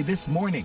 VOA This Morning.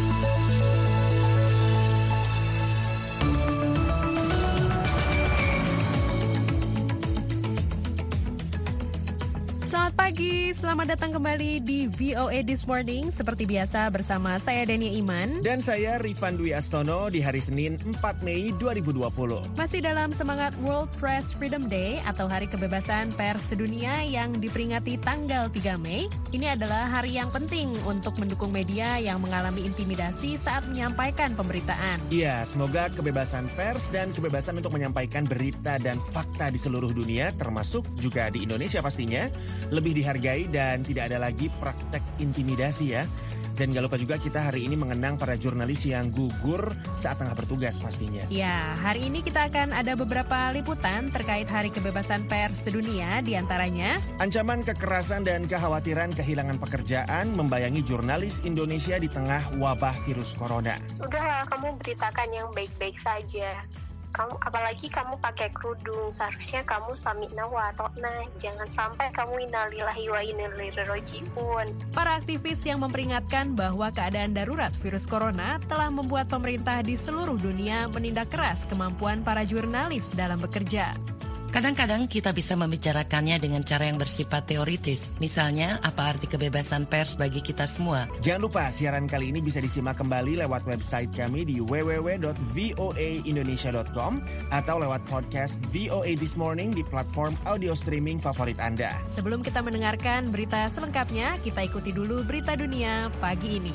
Selamat pagi, selamat datang kembali di VOA This Morning. Seperti biasa bersama saya Dania Iman. Dan saya Rifan Dwi Astono di hari Senin 4 Mei 2020. Masih dalam semangat World Press Freedom Day atau Hari Kebebasan Pers Sedunia yang diperingati tanggal 3 Mei. Ini adalah hari yang penting untuk mendukung media yang mengalami intimidasi saat menyampaikan pemberitaan. Iya, semoga kebebasan pers dan kebebasan untuk menyampaikan berita dan fakta di seluruh dunia, termasuk juga di Indonesia pastinya, lebih dihargai dan tidak ada lagi praktek intimidasi ya. Dan gak lupa juga kita hari ini mengenang para jurnalis yang gugur saat tengah bertugas pastinya. Ya, hari ini kita akan ada beberapa liputan terkait Hari Kebebasan Pers Sedunia, diantaranya ancaman kekerasan dan kekhawatiran kehilangan pekerjaan membayangi jurnalis Indonesia di tengah wabah virus corona. Udahlah, kamu beritakan yang baik-baik saja. Apalagi kamu pakai kerudung, seharusnya kamu samikna wa ta'na, jangan sampai kamu innalillahi wa inna ilaihi raji'un. Para aktivis yang memperingatkan bahwa keadaan darurat virus corona telah membuat pemerintah di seluruh dunia menindak keras kemampuan para jurnalis dalam bekerja. Kadang-kadang kita bisa membicarakannya dengan cara yang bersifat teoritis. Misalnya, apa arti kebebasan pers bagi kita semua? Jangan lupa, siaran kali ini bisa disimak kembali lewat website kami di www.voaindonesia.com atau lewat podcast VOA This Morning di platform audio streaming favorit Anda. Sebelum kita mendengarkan berita selengkapnya, kita ikuti dulu berita dunia pagi ini.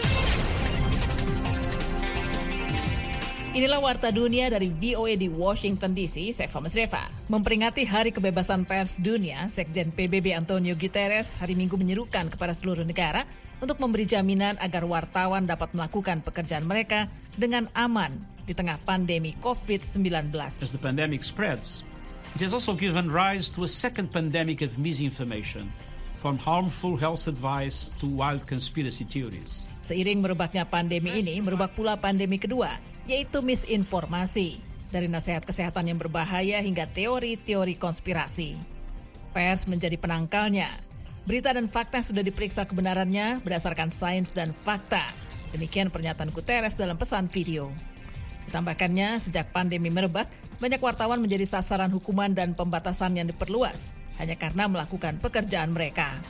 Inilah Warta Dunia dari VOA di Washington DC, saya Famas Reva. Memperingati Hari Kebebasan Pers Dunia, Sekjen PBB Antonio Guterres hari Minggu menyerukan kepada seluruh negara untuk memberi jaminan agar wartawan dapat melakukan pekerjaan mereka dengan aman di tengah pandemi COVID-19. As the pandemic spreads, it has also given rise to a second pandemic of misinformation, from harmful health advice to wild conspiracy theories. Seiring merebaknya pandemi ini, merebak pula pandemi kedua, yaitu misinformasi. Dari nasihat kesehatan yang berbahaya hingga teori-teori konspirasi. Pers menjadi penangkalnya. Berita dan fakta sudah diperiksa kebenarannya berdasarkan sains dan fakta. Demikian pernyataan Guterres dalam pesan video. Ditambahkannya, sejak pandemi merebak, banyak wartawan menjadi sasaran hukuman dan pembatasan yang diperluas, hanya karena melakukan pekerjaan mereka.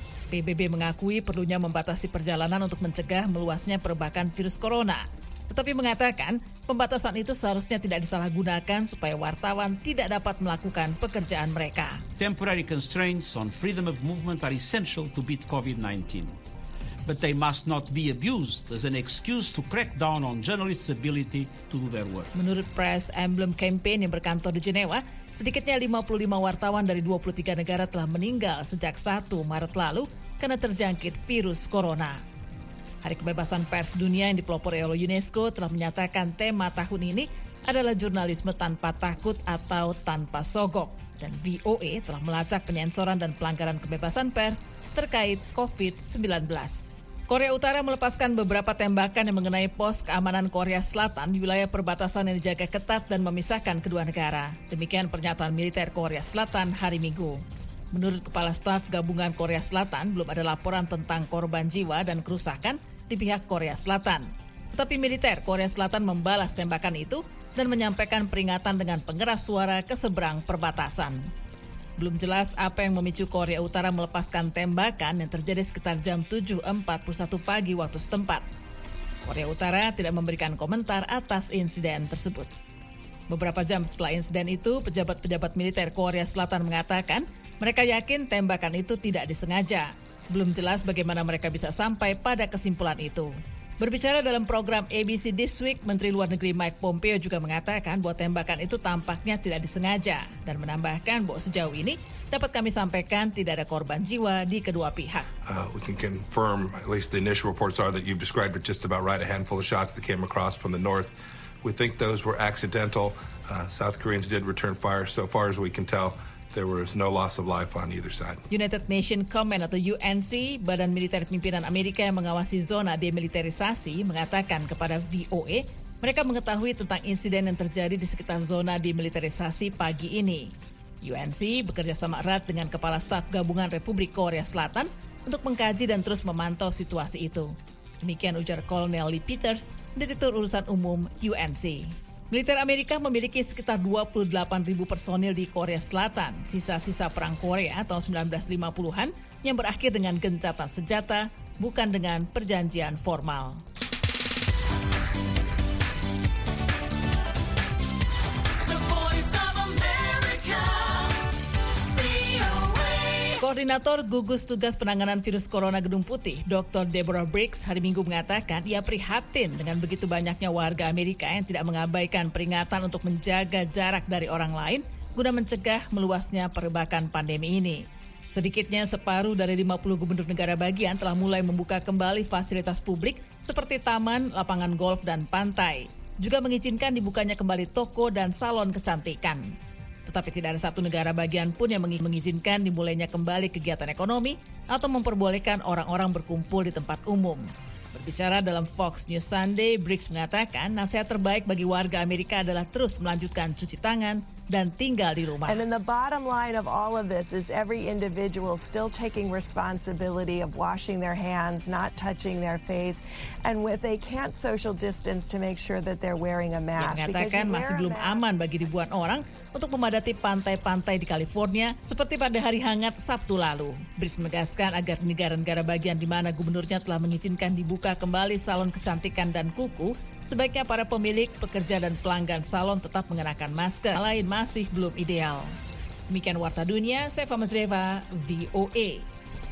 PBB mengakui perlunya membatasi perjalanan untuk mencegah meluasnya perebakan virus corona. Tetapi mengatakan pembatasan itu seharusnya tidak disalahgunakan supaya wartawan tidak dapat melakukan pekerjaan mereka. Temporary constraints on freedom of movement are essential to beat COVID-19. But they must not be abused as an excuse to crack down on journalists' ability to do their work. Menurut Press Emblem Campaign yang berkantor di Jenewa, sedikitnya 55 wartawan dari 23 negara telah meninggal sejak 1 Maret lalu karena terjangkit virus corona. Hari Kebebasan Pers Dunia yang dipelopori oleh UNESCO telah menyatakan tema tahun ini adalah jurnalisme tanpa takut atau tanpa sogok. Dan VOA telah melacak penyensoran dan pelanggaran kebebasan pers terkait COVID-19. Korea Utara melepaskan beberapa tembakan yang mengenai pos keamanan Korea Selatan di wilayah perbatasan yang dijaga ketat dan memisahkan kedua negara. Demikian pernyataan militer Korea Selatan hari Minggu. Menurut Kepala Staf Gabungan Korea Selatan, belum ada laporan tentang korban jiwa dan kerusakan di pihak Korea Selatan. Tetapi militer Korea Selatan membalas tembakan itu dan menyampaikan peringatan dengan pengeras suara ke seberang perbatasan. Belum jelas apa yang memicu Korea Utara melepaskan tembakan yang terjadi sekitar jam 7.41 pagi waktu setempat. Korea Utara tidak memberikan komentar atas insiden tersebut. Beberapa jam setelah insiden itu, pejabat-pejabat militer Korea Selatan mengatakan mereka yakin tembakan itu tidak disengaja. Belum jelas bagaimana mereka bisa sampai pada kesimpulan itu. Berbicara dalam program ABC This Week, Menteri Luar Negeri Mike Pompeo juga mengatakan bahwa tembakan itu tampaknya tidak disengaja dan menambahkan bahwa sejauh ini dapat kami sampaikan tidak ada korban jiwa di kedua pihak. We can confirm, at least the initial reports are that you've described it just about right, a handful of shots that came across from the north. We think those were accidental. South Koreans did return fire. So far as we can tell, there was no loss of life on either side. United Nations Command atau UNC, Badan Militer Pimpinan Amerika yang mengawasi zona demilitarisasi, mengatakan kepada VOA, mereka mengetahui tentang insiden yang terjadi di sekitar zona demilitarisasi pagi ini. UNC bekerja sama erat dengan Kepala Staf Gabungan Republik Korea Selatan untuk mengkaji dan terus memantau situasi itu. Demikian ujar Kolonel Lee Peters, Direktur Urusan Umum UNC. Militer Amerika memiliki sekitar 28.000 personil di Korea Selatan, sisa-sisa perang Korea tahun 1950-an yang berakhir dengan gencatan senjata, bukan dengan perjanjian formal. Koordinator gugus tugas penanganan virus corona Gedung Putih, Dr. Deborah Birx, hari Minggu mengatakan ia prihatin dengan begitu banyaknya warga Amerika yang tidak mengabaikan peringatan untuk menjaga jarak dari orang lain guna mencegah meluasnya perbakan pandemi ini. Sedikitnya separuh dari 50 gubernur negara bagian telah mulai membuka kembali fasilitas publik seperti taman, lapangan golf, dan pantai. Juga mengizinkan dibukanya kembali toko dan salon kecantikan. Tetapi tidak ada satu negara bagian pun yang mengizinkan dimulainya kembali kegiatan ekonomi atau memperbolehkan orang-orang berkumpul di tempat umum. Berbicara dalam Fox News Sunday, Birx mengatakan nasihat terbaik bagi warga Amerika adalah terus melanjutkan cuci tangan dan tinggal di rumah. And then the bottom line of all of this is every individual still taking responsibility of washing their hands, not touching their face, and they can't social distance to make sure that they're wearing a mask. Yang mengatakan masih belum aman bagi ribuan orang untuk memadati pantai-pantai di California seperti pada hari hangat Sabtu lalu. Birx menegaskan agar negara-negara bagian di mana gubernurnya telah mengizinkan dibuka kembali salon kecantikan dan kuku, sebaiknya para pemilik, pekerja, dan pelanggan salon tetap mengenakan masker. Lain masih belum ideal. Demikian Warta Dunia, saya Fama Zreva, VOA.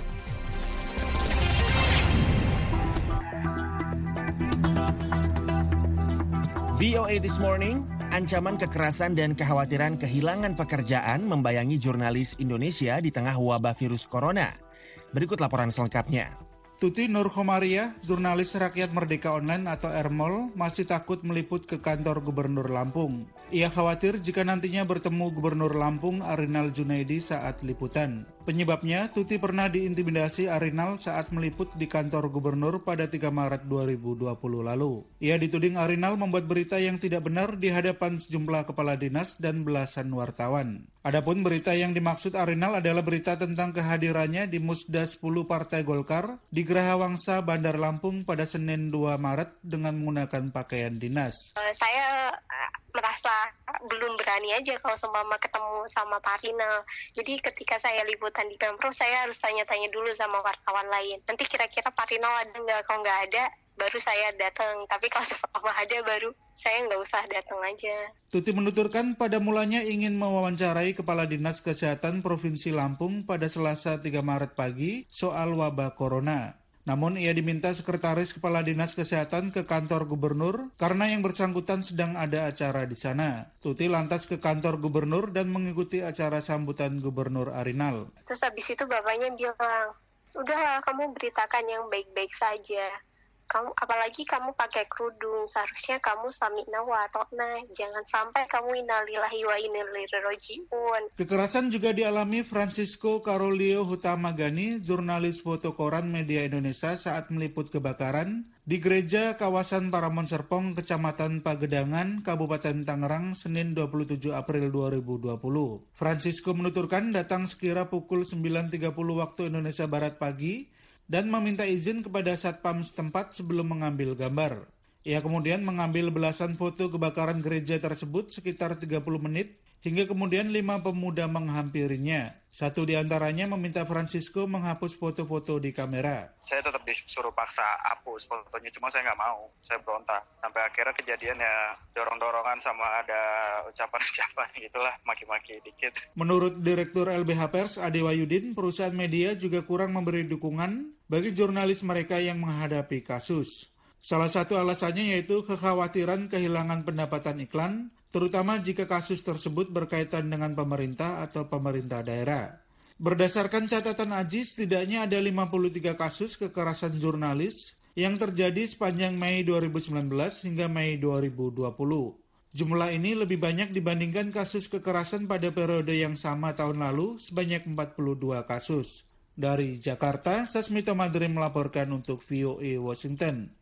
VOA This Morning, ancaman kekerasan dan kekhawatiran kehilangan pekerjaan membayangi jurnalis Indonesia di tengah wabah virus corona. Berikut laporan selengkapnya. Tuti Nur Khomaria, jurnalis Rakyat Merdeka Online atau RMOL, masih takut meliput ke kantor Gubernur Lampung. Ia khawatir jika nantinya bertemu Gubernur Lampung Arinal Junaidi saat liputan. Penyebabnya, Tuti pernah diintimidasi Arinal saat meliput di kantor Gubernur pada 3 Maret 2020 lalu. Ia dituding Arinal membuat berita yang tidak benar di hadapan sejumlah kepala dinas dan belasan wartawan. Adapun berita yang dimaksud Arinal adalah berita tentang kehadirannya di Musda 10 Partai Golkar di Geraha Wangsa, Bandar Lampung pada Senin 2 Maret dengan menggunakan pakaian dinas. Saya merasa belum berani aja kalau seumpama ketemu sama Pak Arinal. Jadi ketika saya liputan di Pemprov, saya harus tanya-tanya dulu sama wartawan lain. Nanti kira-kira Pak Arinal ada nggak? Kalau nggak ada, baru saya datang. Tapi kalau seumpama ada, baru saya nggak usah datang aja. Tuti menuturkan pada mulanya ingin mewawancarai Kepala Dinas Kesehatan Provinsi Lampung pada Selasa 3 Maret pagi soal wabah corona. Namun ia diminta Sekretaris Kepala Dinas Kesehatan ke kantor Gubernur karena yang bersangkutan sedang ada acara di sana. Tuti lantas ke kantor Gubernur dan mengikuti acara sambutan Gubernur Arinal. Terus habis itu bapaknya bilang, udahlah kamu beritakan yang baik-baik saja. Apalagi kamu pakai kerudung, seharusnya kamu samikna wa atokna, jangan sampai kamu innalillahi wa inna ilaihi raji'un. Kekerasan juga dialami Francisco Carolio Hutamagani, jurnalis foto koran Media Indonesia saat meliput kebakaran di gereja kawasan Paramon Serpong, Kecamatan Pagedangan, Kabupaten Tangerang, Senin 27 April 2020. Francisco menuturkan datang sekira pukul 9.30 waktu Indonesia Barat pagi dan meminta izin kepada satpam setempat sebelum mengambil gambar. Ia kemudian mengambil belasan foto kebakaran gereja tersebut sekitar 30 menit, hingga kemudian 5 pemuda menghampirinya. Satu di antaranya meminta Francisco menghapus foto-foto di kamera. Saya tetap disuruh paksa hapus fotonya, cuma saya nggak mau. Saya berontak. Sampai akhirnya kejadian ya dorong-dorongan sama ada ucapan-ucapan gitulah, maki-maki dikit. Menurut Direktur LBH Pers Ade Wahyudin, perusahaan media juga kurang memberi dukungan bagi jurnalis mereka yang menghadapi kasus. Salah satu alasannya yaitu kekhawatiran kehilangan pendapatan iklan, terutama jika kasus tersebut berkaitan dengan pemerintah atau pemerintah daerah. Berdasarkan catatan Aji, setidaknya ada 53 kasus kekerasan jurnalis yang terjadi sepanjang Mei 2019 hingga Mei 2020. Jumlah ini lebih banyak dibandingkan kasus kekerasan pada periode yang sama tahun lalu, sebanyak 42 kasus. Dari Jakarta, Sasmito Madri melaporkan untuk VOA Washington.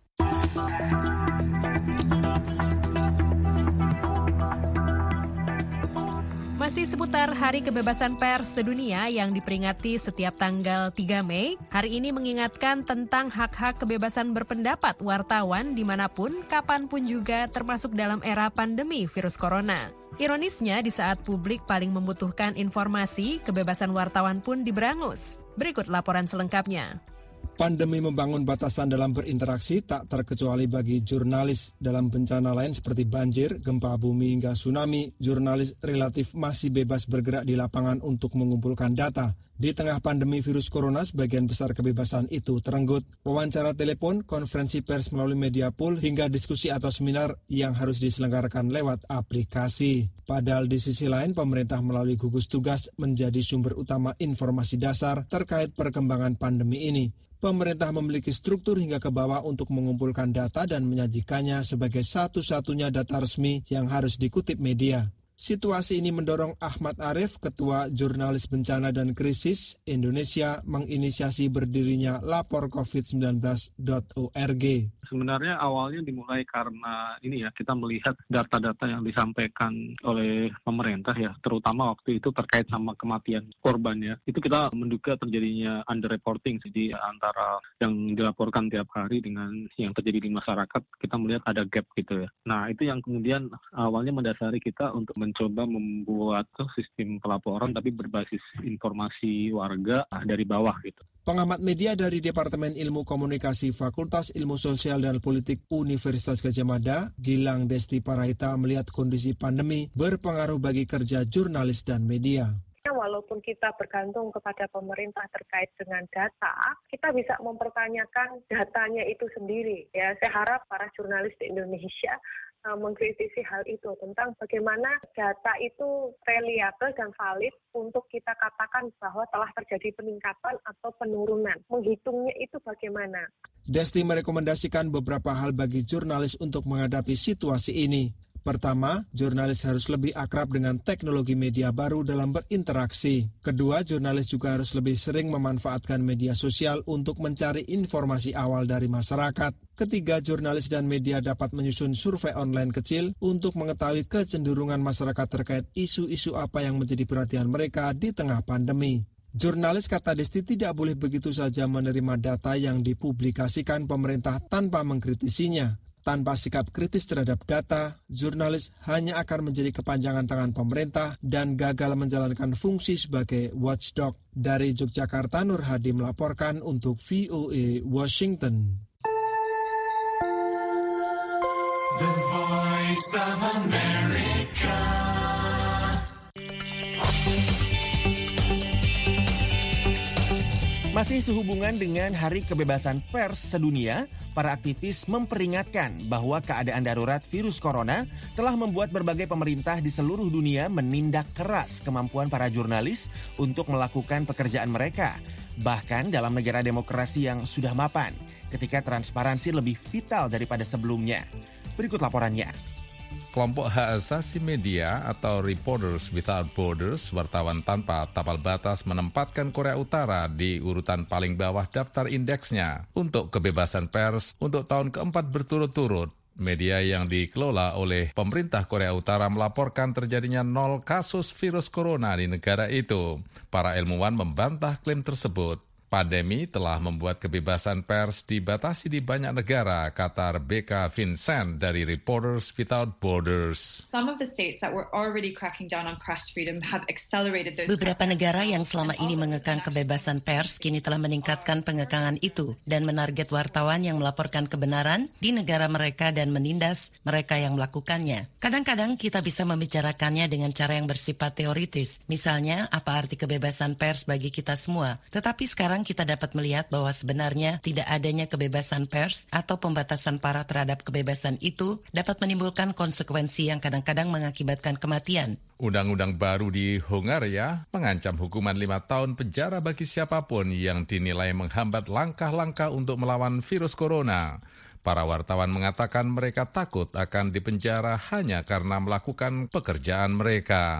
Masih seputar Hari Kebebasan Pers Sedunia yang diperingati setiap tanggal 3 Mei, hari ini mengingatkan tentang hak-hak kebebasan berpendapat wartawan dimanapun, kapanpun juga termasuk dalam era pandemi virus corona. Ironisnya, di saat publik paling membutuhkan informasi, kebebasan wartawan pun diberangus. Berikut laporan selengkapnya. Pandemi membangun batasan dalam berinteraksi tak terkecuali bagi jurnalis. Dalam bencana lain seperti banjir, gempa bumi hingga tsunami, jurnalis relatif masih bebas bergerak di lapangan untuk mengumpulkan data. Di tengah pandemi virus corona, sebagian besar kebebasan itu terenggut. Wawancara telepon, konferensi pers melalui media pool, hingga diskusi atau seminar yang harus diselenggarakan lewat aplikasi. Padahal di sisi lain, pemerintah melalui gugus tugas menjadi sumber utama informasi dasar terkait perkembangan pandemi ini. Pemerintah memiliki struktur hingga ke bawah untuk mengumpulkan data dan menyajikannya sebagai satu-satunya data resmi yang harus dikutip media. Situasi ini mendorong Ahmad Arif, Ketua Jurnalis Bencana dan Krisis Indonesia, menginisiasi berdirinya laporcovid19.org. Sebenarnya awalnya dimulai karena ini ya, kita melihat data-data yang disampaikan oleh pemerintah ya, terutama waktu itu terkait sama kematian korban ya. Itu kita menduga terjadinya underreporting di antara yang dilaporkan tiap hari dengan yang terjadi di masyarakat. Kita melihat ada gap gitu ya. Nah, itu yang kemudian awalnya mendasari kita untuk mencoba membuat sistem pelaporan tapi berbasis informasi warga dari bawah gitu. Pengamat media dari Departemen Ilmu Komunikasi Fakultas Ilmu Sosial dan Politik Universitas Gadjah Mada, Gilang Desti Parahita, melihat kondisi pandemi berpengaruh bagi kerja jurnalis dan media. Walaupun kita bergantung kepada pemerintah terkait dengan data, kita bisa mempertanyakan datanya itu sendiri. Ya, saya harap para jurnalis di Indonesia mengkritisi hal itu tentang bagaimana data itu reliabel dan valid untuk kita katakan bahwa telah terjadi peningkatan atau penurunan. Menghitungnya itu bagaimana? Desti merekomendasikan beberapa hal bagi jurnalis untuk menghadapi situasi ini. Pertama, jurnalis harus lebih akrab dengan teknologi media baru dalam berinteraksi. Kedua, jurnalis juga harus lebih sering memanfaatkan media sosial untuk mencari informasi awal dari masyarakat. Ketiga, jurnalis dan media dapat menyusun survei online kecil untuk mengetahui kecenderungan masyarakat terkait isu-isu apa yang menjadi perhatian mereka di tengah pandemi. Jurnalis, kata Desti, tidak boleh begitu saja menerima data yang dipublikasikan pemerintah tanpa mengkritisinya. Tanpa sikap kritis terhadap data, jurnalis hanya akan menjadi kepanjangan tangan pemerintah dan gagal menjalankan fungsi sebagai watchdog. Dari Yogyakarta, Nur Hadi melaporkan untuk VOA Washington. The Voice of America. Masih sehubungan dengan Hari Kebebasan Pers Sedunia, para aktivis memperingatkan bahwa keadaan darurat virus corona telah membuat berbagai pemerintah di seluruh dunia menindak keras kemampuan para jurnalis untuk melakukan pekerjaan mereka. Bahkan dalam negara demokrasi yang sudah mapan, ketika transparansi lebih vital daripada sebelumnya. Berikut laporannya. Kelompok hak asasi media atau Reporters Without Borders, wartawan tanpa tapal batas, menempatkan Korea Utara di urutan paling bawah daftar indeksnya untuk kebebasan pers untuk tahun keempat berturut-turut. Media yang dikelola oleh pemerintah Korea Utara melaporkan terjadinya 0 kasus virus corona di negara itu. Para ilmuwan membantah klaim tersebut. Pandemi telah membuat kebebasan pers dibatasi di banyak negara, kata Rebecca Vincent dari Reporters Without Borders. Beberapa negara yang selama ini mengekang kebebasan pers kini telah meningkatkan pengekangan itu dan menarget wartawan yang melaporkan kebenaran di negara mereka dan menindas mereka yang melakukannya. Kadang-kadang kita bisa membicarakannya dengan cara yang bersifat teoritis, misalnya apa arti kebebasan pers bagi kita semua. Tetapi sekarang kita dapat melihat bahwa sebenarnya tidak adanya kebebasan pers atau pembatasan parah terhadap kebebasan itu dapat menimbulkan konsekuensi yang kadang-kadang mengakibatkan kematian. Undang-undang baru di Hongaria mengancam hukuman 5 tahun penjara bagi siapapun yang dinilai menghambat langkah-langkah untuk melawan virus corona. Para wartawan mengatakan mereka takut akan dipenjara hanya karena melakukan pekerjaan mereka.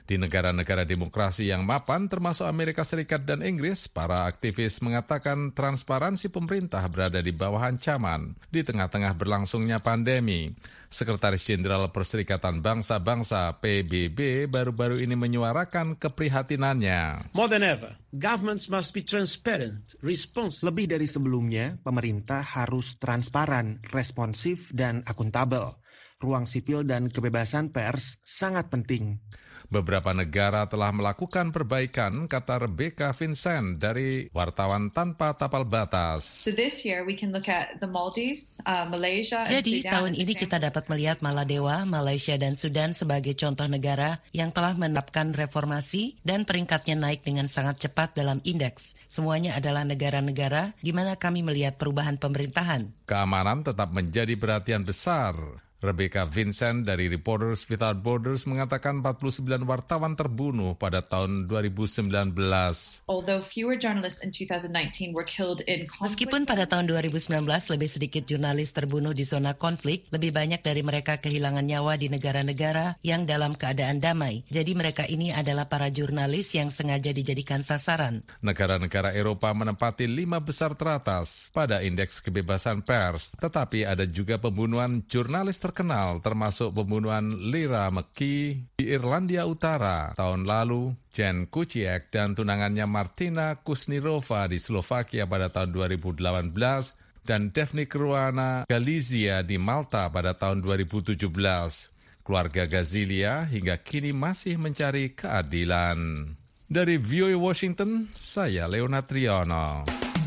Di negara-negara demokrasi yang mapan, termasuk Amerika Serikat dan Inggris, para aktivis mengatakan transparansi pemerintah berada di bawah ancaman di tengah-tengah berlangsungnya pandemi. Sekretaris Jenderal Perserikatan Bangsa-Bangsa PBB baru-baru ini menyuarakan keprihatinannya. More than ever, governments must be transparent, responsive. Lebih dari sebelumnya, pemerintah harus transparan, responsif, dan akuntabel. Ruang sipil dan kebebasan pers sangat penting. Beberapa negara telah melakukan perbaikan, kata Rebecca Vincent dari Wartawan Tanpa Tapal Batas. So this year we can look at the Maldives, Malaysia, and Jadi Sudan. tahun ini kita dapat melihat Maladewa, Malaysia, dan Sudan sebagai contoh negara yang telah menerapkan reformasi dan peringkatnya naik dengan sangat cepat dalam indeks. Semuanya adalah negara-negara di mana kami melihat perubahan pemerintahan. Keamanan tetap menjadi perhatian besar. Rebecca Vincent dari Reporters Without Borders mengatakan 49 wartawan terbunuh pada tahun 2019. Although fewer journalists in 2019 were killed in conflict. Meskipun pada tahun 2019 lebih sedikit jurnalis terbunuh di zona konflik, lebih banyak dari mereka kehilangan nyawa di negara-negara yang dalam keadaan damai. Jadi mereka ini adalah para jurnalis yang sengaja dijadikan sasaran. Negara-negara Eropa menempati 5 besar teratas pada indeks kebebasan pers, tetapi ada juga pembunuhan jurnalis terkenal, termasuk pembunuhan Lyra McKee di Irlandia Utara tahun lalu, Jan Kuciak dan tunangannya Martina Kusnirova di Slovakia pada tahun 2018, dan Daphne Caruana Galizia di Malta pada tahun 2017. Keluarga Gazilia hingga kini masih mencari keadilan. Dari VOA Washington, saya Leonard Triono.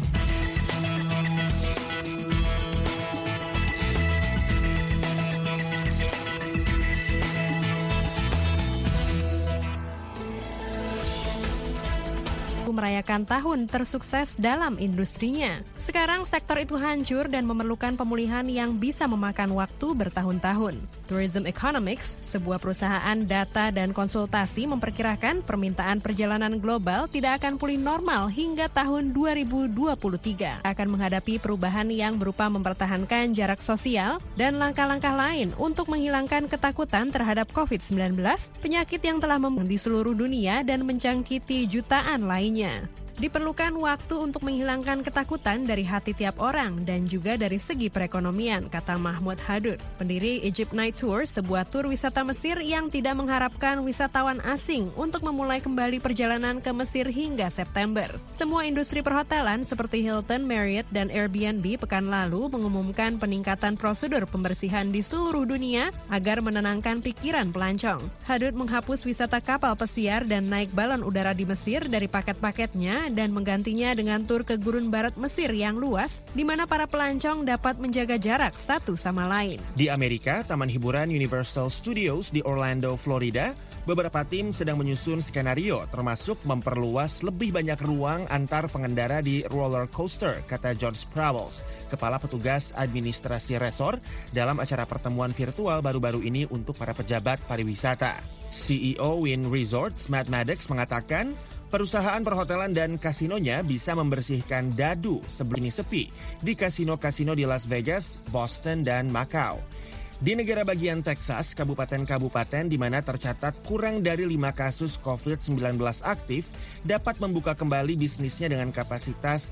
Merayakan tahun tersukses dalam industrinya. Sekarang sektor itu hancur dan memerlukan pemulihan yang bisa memakan waktu bertahun-tahun. Tourism Economics, sebuah perusahaan data dan konsultasi, memperkirakan permintaan perjalanan global tidak akan pulih normal hingga tahun 2023. Akan menghadapi perubahan yang berupa mempertahankan jarak sosial dan langkah-langkah lain untuk menghilangkan ketakutan terhadap COVID-19, penyakit yang telah di seluruh dunia dan mencangkiti jutaan lainnya. Diperlukan waktu untuk menghilangkan ketakutan dari hati tiap orang dan juga dari segi perekonomian, kata Mahmud Hadud, pendiri Egypt Night Tour, sebuah tur wisata Mesir yang tidak mengharapkan wisatawan asing untuk memulai kembali perjalanan ke Mesir hingga September. Semua industri perhotelan seperti Hilton, Marriott, dan Airbnb pekan lalu mengumumkan peningkatan prosedur pembersihan di seluruh dunia agar menenangkan pikiran pelancong. Hadud menghapus wisata kapal pesiar dan naik balon udara di Mesir dari paket-paketnya dan menggantinya dengan tur ke gurun barat Mesir yang luas, di mana para pelancong dapat menjaga jarak satu sama lain. Di Amerika, Taman Hiburan Universal Studios di Orlando, Florida, beberapa tim sedang menyusun skenario, termasuk memperluas lebih banyak ruang antar pengendara di roller coaster, kata George Prowels, kepala petugas administrasi resor, dalam acara pertemuan virtual baru-baru ini untuk para pejabat pariwisata. CEO Wynn Resorts, Matt Maddox, mengatakan perusahaan perhotelan dan kasinonya bisa membersihkan dadu sebelum ini sepi di kasino-kasino di Las Vegas, Boston, dan Macau. Di negara bagian Texas, kabupaten-kabupaten di mana tercatat kurang dari 5 kasus COVID-19 aktif dapat membuka kembali bisnisnya dengan kapasitas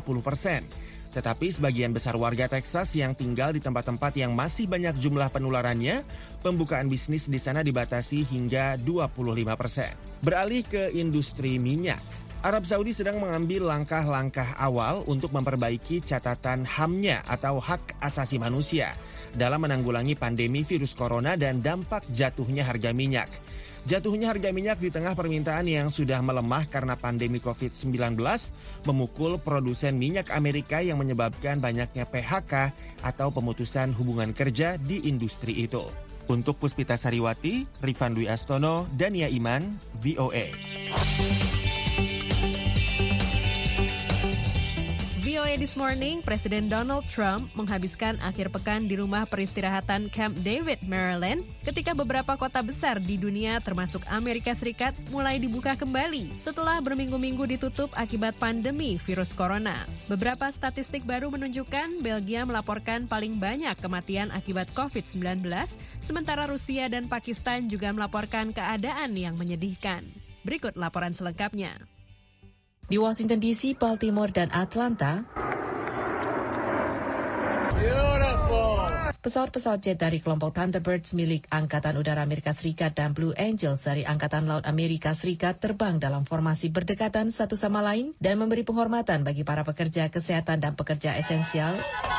50%. Tetapi sebagian besar warga Texas yang tinggal di tempat-tempat yang masih banyak jumlah penularannya, pembukaan bisnis di sana dibatasi hingga 25%. Beralih ke industri minyak. Arab Saudi sedang mengambil langkah-langkah awal untuk memperbaiki catatan HAM-nya atau hak asasi manusia dalam menanggulangi pandemi virus corona dan dampak jatuhnya harga minyak. Jatuhnya harga minyak di tengah permintaan yang sudah melemah karena pandemi COVID-19 memukul produsen minyak Amerika yang menyebabkan banyaknya PHK atau pemutusan hubungan kerja di industri itu. Untuk Puspita Sariwati, Rifan Dwi Astono, Dania Iman, VOA. VOA This Morning, Presiden Donald Trump menghabiskan akhir pekan di rumah peristirahatan Camp David, Maryland, ketika beberapa kota besar di dunia termasuk Amerika Serikat mulai dibuka kembali setelah berminggu-minggu ditutup akibat pandemi virus corona. Beberapa statistik baru menunjukkan Belgia melaporkan paling banyak kematian akibat COVID-19, sementara Rusia dan Pakistan juga melaporkan keadaan yang menyedihkan. Berikut laporan selengkapnya. Di Washington DC, Baltimore, dan Atlanta, pesawat-pesawat jet dari kelompok Thunderbirds milik Angkatan Udara Amerika Serikat dan Blue Angels dari Angkatan Laut Amerika Serikat terbang dalam formasi berdekatan satu sama lain dan memberi penghormatan bagi para pekerja kesehatan dan pekerja esensial.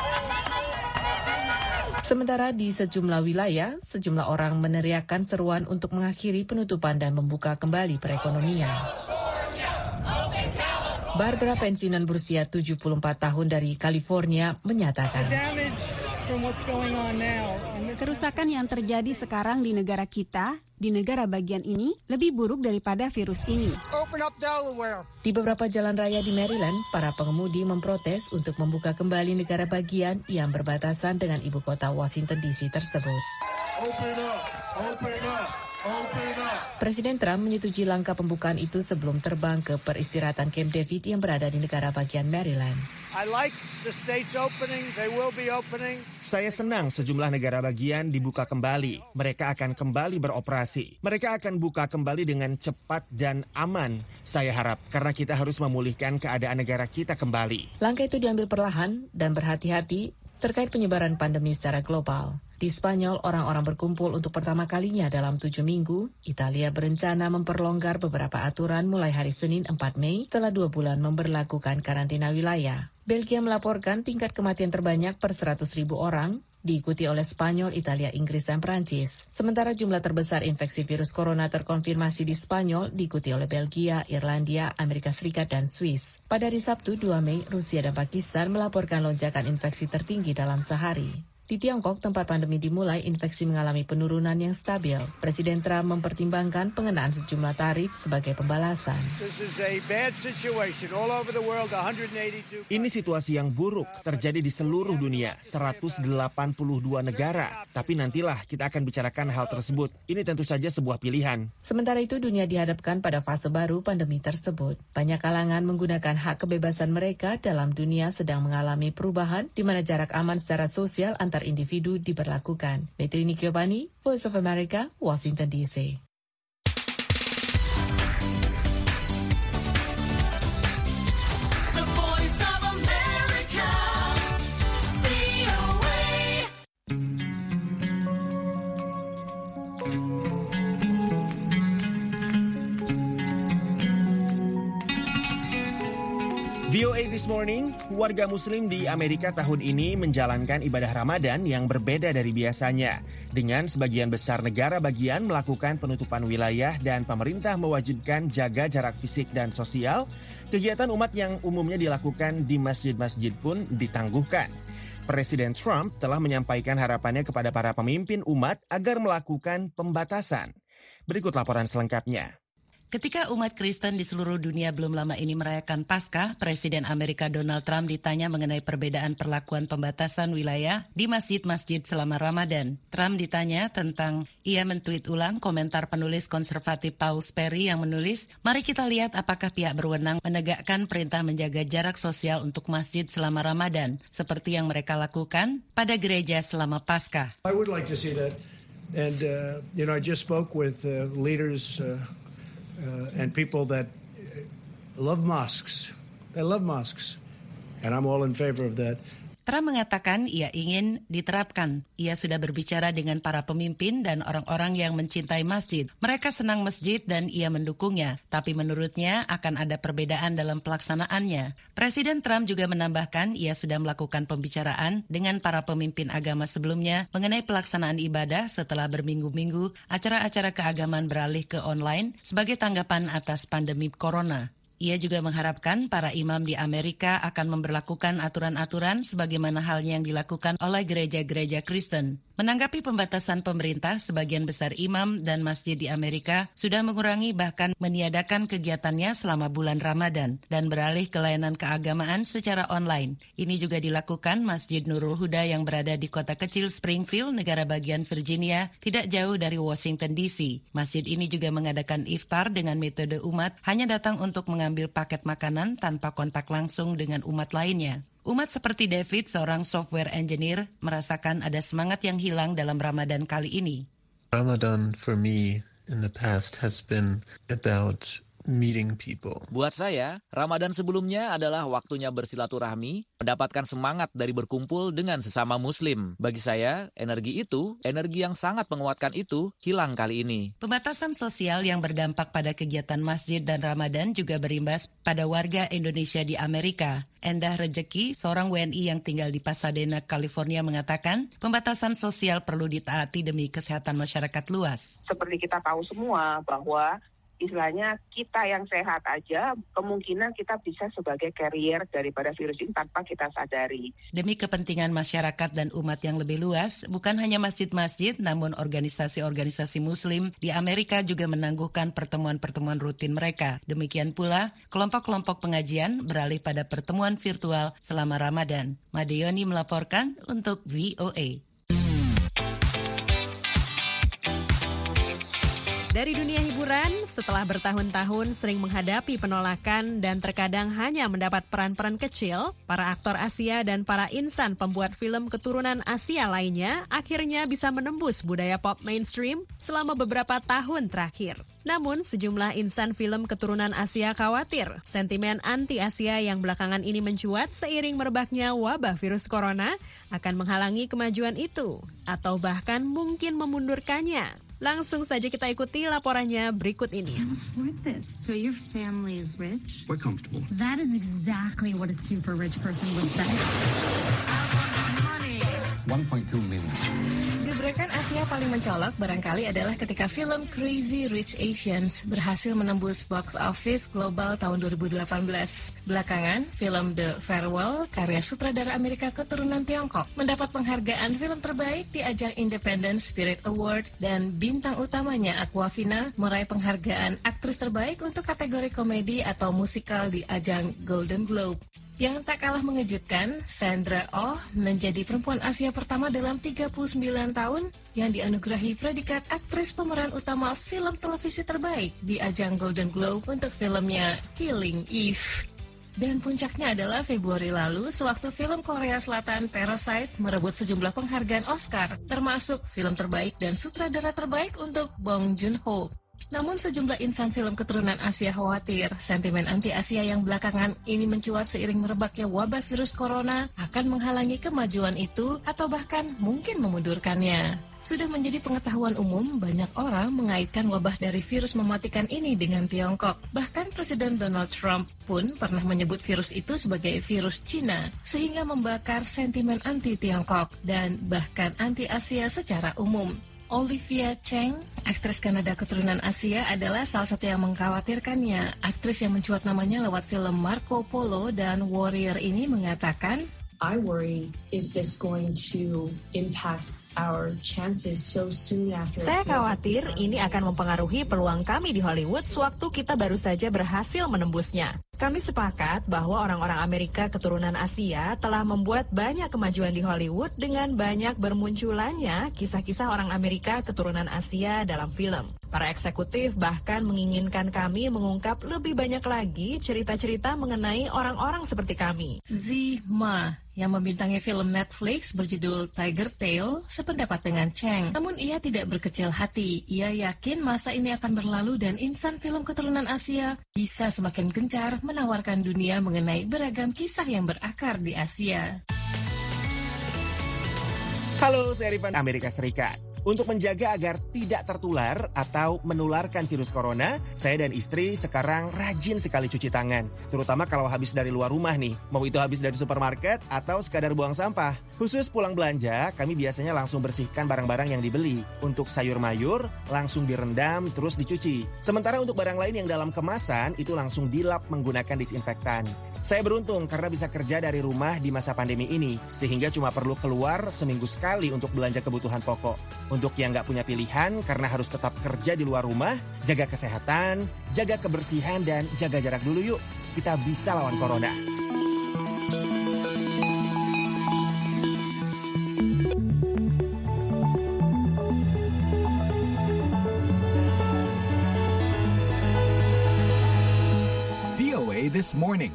Sementara di sejumlah wilayah, sejumlah orang meneriakkan seruan untuk mengakhiri penutupan dan membuka kembali perekonomian. Barbara, pensiunan berusia 74 tahun dari California, menyatakan, kerusakan yang terjadi sekarang di negara kita, di negara bagian ini, lebih buruk daripada virus ini. Di beberapa jalan raya di Maryland, para pengemudi memprotes untuk membuka kembali negara bagian yang berbatasan dengan ibu kota Washington DC tersebut. Presiden Trump menyetujui langkah pembukaan itu sebelum terbang ke peristirahatan Camp David yang berada di negara bagian Maryland. Saya senang sejumlah negara bagian dibuka kembali. Mereka akan kembali beroperasi. Mereka akan buka kembali dengan cepat dan aman. Saya harap, karena kita harus memulihkan keadaan negara kita kembali. Langkah itu diambil perlahan dan berhati-hati terkait penyebaran pandemi secara global. Di Spanyol, orang-orang berkumpul untuk pertama kalinya dalam 7 minggu. Italia berencana memperlonggar beberapa aturan mulai hari Senin 4 Mei setelah 2 bulan memberlakukan karantina wilayah. Belgia melaporkan tingkat kematian terbanyak per 100.000 orang, diikuti oleh Spanyol, Italia, Inggris, dan Prancis. Sementara jumlah terbesar infeksi virus corona terkonfirmasi di Spanyol diikuti oleh Belgia, Irlandia, Amerika Serikat, dan Swiss. Pada hari Sabtu 2 Mei, Rusia dan Pakistan melaporkan lonjakan infeksi tertinggi dalam sehari. Di Tiongkok, tempat pandemi dimulai, infeksi mengalami penurunan yang stabil. Presiden Trump mempertimbangkan pengenaan sejumlah tarif sebagai pembalasan. Ini situasi yang buruk terjadi di seluruh dunia, 182 negara. Tapi nantilah kita akan bicarakan hal tersebut. Ini tentu saja sebuah pilihan. Sementara itu, dunia dihadapkan pada fase baru pandemi tersebut. Banyak kalangan menggunakan hak kebebasan mereka dalam dunia sedang mengalami perubahan di mana jarak aman secara sosial antar individu diberlakukan. Metrini Giovanni, Voice of America, Washington DC. VOA This Morning, warga muslim di Amerika tahun ini menjalankan ibadah Ramadan yang berbeda dari biasanya. Dengan sebagian besar negara bagian melakukan penutupan wilayah dan pemerintah mewajibkan jaga jarak fisik dan sosial, kegiatan umat yang umumnya dilakukan di masjid-masjid pun ditangguhkan. Presiden Trump telah menyampaikan harapannya kepada para pemimpin umat agar melakukan pembatasan. Berikut laporan selengkapnya. Ketika umat Kristen di seluruh dunia belum lama ini merayakan Paskah, Presiden Amerika Donald Trump ditanya mengenai perbedaan perlakuan pembatasan wilayah di masjid-masjid selama Ramadan. Trump ditanya tentang ia mentweet ulang komentar penulis konservatif Paul Sperry yang menulis, "Mari kita lihat apakah pihak berwenang menegakkan perintah menjaga jarak sosial untuk masjid selama Ramadan, seperti yang mereka lakukan pada gereja selama Paskah." I would like to see that. And I just spoke with leaders and people that love mosques. They love mosques. And I'm all in favor of that. Trump mengatakan ia ingin diterapkan. Ia sudah berbicara dengan para pemimpin dan orang-orang yang mencintai masjid. Mereka senang masjid dan ia mendukungnya. Tapi menurutnya akan ada perbedaan dalam pelaksanaannya. Presiden Trump juga menambahkan ia sudah melakukan pembicaraan dengan para pemimpin agama sebelumnya mengenai pelaksanaan ibadah setelah berminggu-minggu acara-acara keagamaan beralih ke online sebagai tanggapan atas pandemi corona. Ia juga mengharapkan para imam di Amerika akan memberlakukan aturan-aturan sebagaimana halnya yang dilakukan oleh gereja-gereja Kristen. Menanggapi pembatasan pemerintah, sebagian besar imam dan masjid di Amerika sudah mengurangi bahkan meniadakan kegiatannya selama bulan Ramadan dan beralih ke layanan keagamaan secara online. Ini juga dilakukan Masjid Nurul Huda yang berada di kota kecil Springfield, negara bagian Virginia, tidak jauh dari Washington DC. Masjid ini juga mengadakan iftar dengan metode umat, hanya datang untuk mengambil paket makanan tanpa kontak langsung dengan umat lainnya. Umat seperti David, seorang software engineer, merasakan ada semangat yang hilang dalam Ramadan kali ini. Ramadan for me in the past has been about meeting people. Buat saya, Ramadan sebelumnya adalah waktunya bersilaturahmi, mendapatkan semangat dari berkumpul dengan sesama muslim. Bagi saya, energi yang sangat menguatkan itu, hilang kali ini. Pembatasan sosial yang berdampak pada kegiatan masjid dan Ramadan juga berimbas pada warga Indonesia di Amerika. Endah Rejeki, seorang WNI yang tinggal di Pasadena, California, mengatakan pembatasan sosial perlu ditaati demi kesehatan masyarakat luas. Seperti kita tahu semua bahwa istilahnya kita yang sehat aja, kemungkinan kita bisa sebagai carrier daripada virus ini tanpa kita sadari. Demi kepentingan masyarakat dan umat yang lebih luas, bukan hanya masjid-masjid, namun organisasi-organisasi muslim di Amerika juga menangguhkan pertemuan-pertemuan rutin mereka. Demikian pula, kelompok-kelompok pengajian beralih pada pertemuan virtual selama Ramadan. Madeyoni melaporkan untuk VOA. Dari dunia hiburan, setelah bertahun-tahun sering menghadapi penolakan dan terkadang hanya mendapat peran-peran kecil, para aktor Asia dan para insan pembuat film keturunan Asia lainnya akhirnya bisa menembus budaya pop mainstream selama beberapa tahun terakhir. Namun, sejumlah insan film keturunan Asia khawatir sentimen anti-Asia yang belakangan ini mencuat seiring merebaknya wabah virus corona akan menghalangi kemajuan itu, atau bahkan mungkin memundurkannya. Langsung saja kita ikuti laporannya berikut ini. Can't afford this. So your family is rich? We're comfortable. That is exactly what a super rich person would say. 1.2 million. Gebrakan Asia paling mencolok barangkali adalah ketika film Crazy Rich Asians berhasil menembus box office global tahun 2018. Belakangan, film The Farewell, karya sutradara Amerika keturunan Tiongkok, mendapat penghargaan film terbaik di ajang Independent Spirit Award dan bintang utamanya Awkwafina meraih penghargaan aktris terbaik untuk kategori komedi atau musikal di ajang Golden Globe. Yang tak kalah mengejutkan, Sandra Oh menjadi perempuan Asia pertama dalam 39 tahun yang dianugerahi predikat aktris pemeran utama film televisi terbaik di ajang Golden Globe untuk filmnya Killing Eve. Dan puncaknya adalah Februari lalu sewaktu film Korea Selatan Parasite merebut sejumlah penghargaan Oscar, termasuk film terbaik dan sutradara terbaik untuk Bong Joon-ho. Namun sejumlah insan film keturunan Asia khawatir sentimen anti-Asia yang belakangan ini mencuat seiring merebaknya wabah virus corona akan menghalangi kemajuan itu atau bahkan mungkin memundurkannya. Sudah menjadi pengetahuan umum, banyak orang mengaitkan wabah dari virus mematikan ini dengan Tiongkok. Bahkan Presiden Donald Trump pun pernah menyebut virus itu sebagai virus Cina, sehingga membakar sentimen anti-Tiongkok dan bahkan anti-Asia secara umum. Olivia Cheng, aktris Kanada keturunan Asia, adalah salah satu yang mengkhawatirkannya. Aktris yang mencuat namanya lewat film Marco Polo dan Warrior ini mengatakan, I worry, is this going to impact our chances so soon after. Saya khawatir ini akan mempengaruhi peluang kami di Hollywood sewaktu kita baru saja berhasil menembusnya. Kami sepakat bahwa orang-orang Amerika keturunan Asia telah membuat banyak kemajuan di Hollywood dengan banyak bermunculannya kisah-kisah orang Amerika keturunan Asia dalam film. Para eksekutif bahkan menginginkan kami mengungkap lebih banyak lagi cerita-cerita mengenai orang-orang seperti kami. Zima yang membintangi film Netflix berjudul Tiger Tail sependapat dengan Cheng. Namun ia tidak berkecil hati. Ia yakin masa ini akan berlalu dan insan film keturunan Asia bisa semakin gencar menawarkan dunia mengenai beragam kisah yang berakar di Asia. Halo, saya Rifan, Amerika Serikat. Untuk menjaga agar tidak tertular atau menularkan virus corona, saya dan istri sekarang rajin sekali cuci tangan. Terutama kalau habis dari luar rumah nih, mau itu habis dari supermarket atau sekadar buang sampah. Khusus pulang belanja, kami biasanya langsung bersihkan barang-barang yang dibeli. Untuk sayur mayur, langsung direndam terus dicuci. Sementara untuk barang lain yang dalam kemasan, itu langsung dilap menggunakan disinfektan. Saya beruntung karena bisa kerja dari rumah di masa pandemi ini, sehingga cuma perlu keluar seminggu sekali untuk belanja kebutuhan pokok. Untuk yang nggak punya pilihan karena harus tetap kerja di luar rumah, jaga kesehatan, jaga kebersihan, dan jaga jarak dulu yuk. Kita bisa lawan corona. VOA This Morning.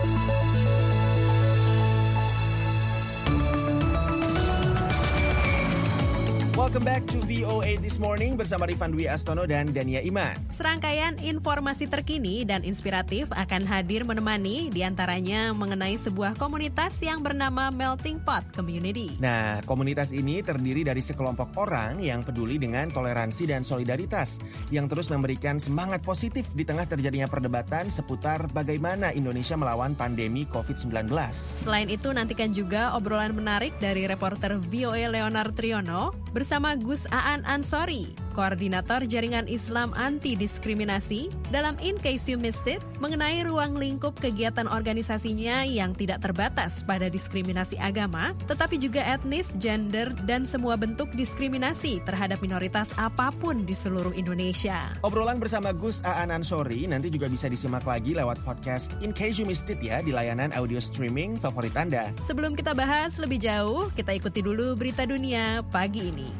Welcome back to VOA This Morning bersama Rifan Dwi Astono dan Dania Iman. Serangkaian informasi terkini dan inspiratif akan hadir menemani, diantaranya mengenai sebuah komunitas yang bernama Melting Pot Community. Nah, komunitas ini terdiri dari sekelompok orang yang peduli dengan toleransi dan solidaritas, yang terus memberikan semangat positif di tengah terjadinya perdebatan seputar bagaimana Indonesia melawan pandemi COVID-19. Selain itu, nantikan juga obrolan menarik dari reporter VOA Leonard Triono bersama Gus Aan Ansori, Koordinator Jaringan Islam Anti-Diskriminasi, dalam In Case You Missed It, mengenai ruang lingkup kegiatan organisasinya yang tidak terbatas pada diskriminasi agama, tetapi juga etnis, gender, dan semua bentuk diskriminasi terhadap minoritas apapun di seluruh Indonesia. Obrolan bersama Gus Aan Ansori nanti juga bisa disimak lagi lewat podcast In Case You Missed It ya, di layanan audio streaming favorit Anda. Sebelum kita bahas lebih jauh, kita ikuti dulu berita dunia pagi ini.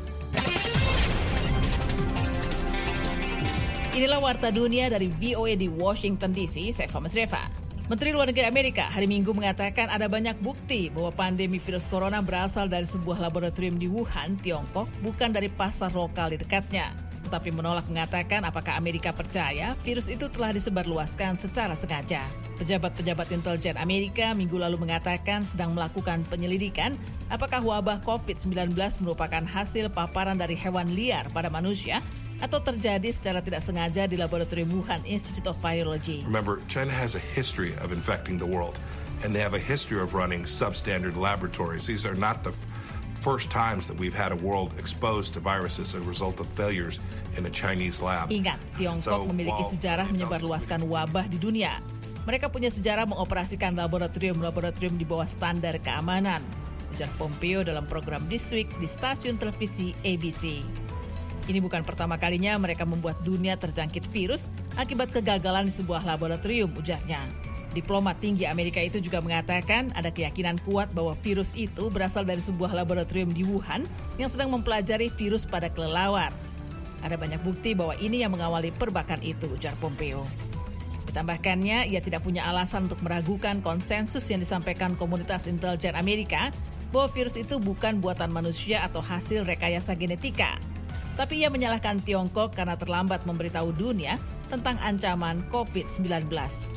Inilah Warta Dunia dari VOA di Washington DC, saya Famas Reva. Menteri Luar Negeri Amerika hari Minggu mengatakan ada banyak bukti bahwa pandemi virus corona berasal dari sebuah laboratorium di Wuhan, Tiongkok, bukan dari pasar lokal di dekatnya. Tetapi menolak mengatakan apakah Amerika percaya virus itu telah disebarluaskan secara sengaja. Pejabat-pejabat intelijen Amerika minggu lalu mengatakan sedang melakukan penyelidikan apakah wabah COVID-19 merupakan hasil paparan dari hewan liar pada manusia atau terjadi secara tidak sengaja di laboratorium Wuhan Institute of Virology. Remember, China has a history of infecting the world, and they have a history of running substandard laboratories. These are not the first times that we've had a world exposed to viruses as a result of failures in a Chinese lab. Ingat, Tiongkok memiliki sejarah menyebarluaskan wabah di dunia. Mereka punya sejarah mengoperasikan laboratorium-laboratorium di bawah standar keamanan, ujar Pompeo dalam program This Week di stasiun televisi ABC. Ini bukan pertama kalinya mereka membuat dunia terjangkit virus akibat kegagalan di sebuah laboratorium, ujarnya. Diplomat tinggi Amerika itu juga mengatakan ada keyakinan kuat bahwa virus itu berasal dari sebuah laboratorium di Wuhan yang sedang mempelajari virus pada kelelawar. Ada banyak bukti bahwa ini yang mengawali perbakan itu, ujar Pompeo. Ditambahkannya, ia tidak punya alasan untuk meragukan konsensus yang disampaikan komunitas intelijen Amerika bahwa virus itu bukan buatan manusia atau hasil rekayasa genetika. Tapi ia menyalahkan Tiongkok karena terlambat memberitahu dunia tentang ancaman COVID-19.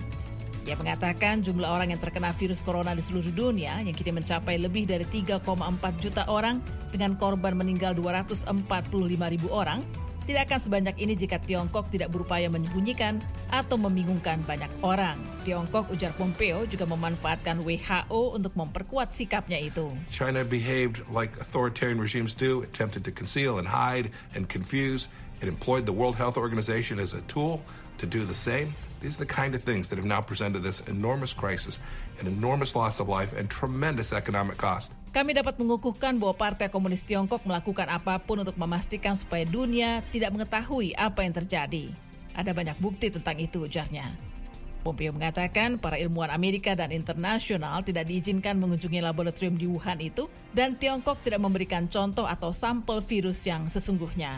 Ia mengatakan jumlah orang yang terkena virus corona di seluruh dunia yang kini mencapai lebih dari 3,4 juta orang dengan korban meninggal 245 ribu orang, tidak akan sebanyak ini jika Tiongkok tidak berupaya menyembunyikan atau membingungkan banyak orang. Tiongkok, ujar Pompeo, juga memanfaatkan WHO untuk memperkuat sikapnya itu. China behaved like authoritarian regimes do, attempted to conceal and hide and confuse. It employed the World Health Organization as a tool to do the same. These are the kind of things that have now presented this enormous crisis, an enormous loss of life, and tremendous economic cost. Kami dapat mengukuhkan bahwa Partai Komunis Tiongkok melakukan apapun untuk memastikan supaya dunia tidak mengetahui apa yang terjadi. Ada banyak bukti tentang itu, ujarnya. Pompeo mengatakan para ilmuwan Amerika dan internasional tidak diizinkan mengunjungi laboratorium di Wuhan itu dan Tiongkok tidak memberikan contoh atau sampel virus yang sesungguhnya.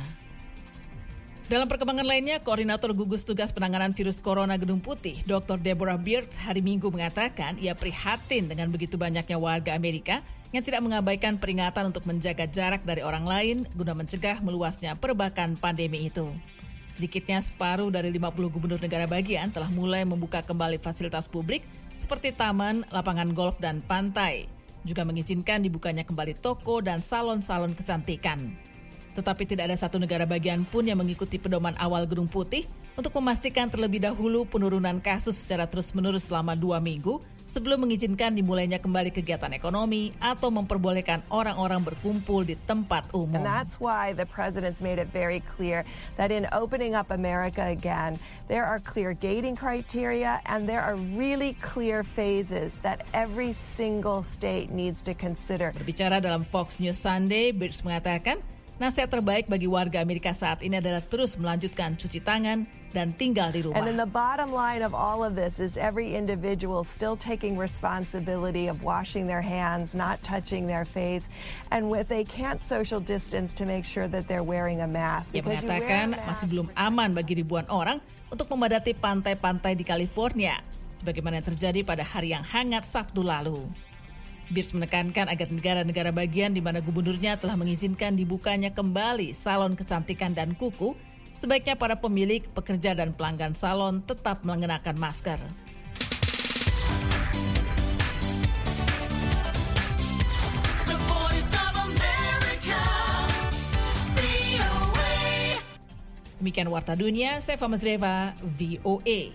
Dalam perkembangan lainnya, Koordinator Gugus Tugas Penanganan Virus Corona Gedung Putih, Dr. Deborah Birx, hari Minggu mengatakan ia prihatin dengan begitu banyaknya warga Amerika yang tidak mengabaikan peringatan untuk menjaga jarak dari orang lain guna mencegah meluasnya perbakan pandemi itu. Sedikitnya separuh dari 50 gubernur negara bagian telah mulai membuka kembali fasilitas publik seperti taman, lapangan golf, dan pantai. Juga mengizinkan dibukanya kembali toko dan salon-salon kecantikan. Tetapi tidak ada satu negara bagian pun yang mengikuti pedoman awal Gedung Putih untuk memastikan terlebih dahulu penurunan kasus secara terus-menerus selama 2 minggu sebelum mengizinkan dimulainya kembali kegiatan ekonomi atau memperbolehkan orang-orang berkumpul di tempat umum. And that's why the president's made it very clear that in opening up America again, there are clear gating criteria and there are really clear phases that every single state needs to consider. Berbicara dalam Fox News Sunday, Birx mengatakan, nasihat terbaik bagi warga Amerika saat ini adalah terus melanjutkan cuci tangan dan tinggal di rumah. And then the bottom line of all of this is every individual still taking responsibility of washing their hands, not touching their face, and with they can't social distance to make sure that they're wearing a mask. Ia mengatakan masih belum aman bagi ribuan orang untuk memadati pantai-pantai di California, sebagaimana yang terjadi pada hari yang hangat Sabtu lalu. Birx menekankan agar negara-negara bagian di mana gubernurnya telah mengizinkan dibukanya kembali salon kecantikan dan kuku, sebaiknya para pemilik, pekerja, dan pelanggan salon tetap mengenakan masker. Demikian Warta Dunia, saya Fama Zreva, VOA.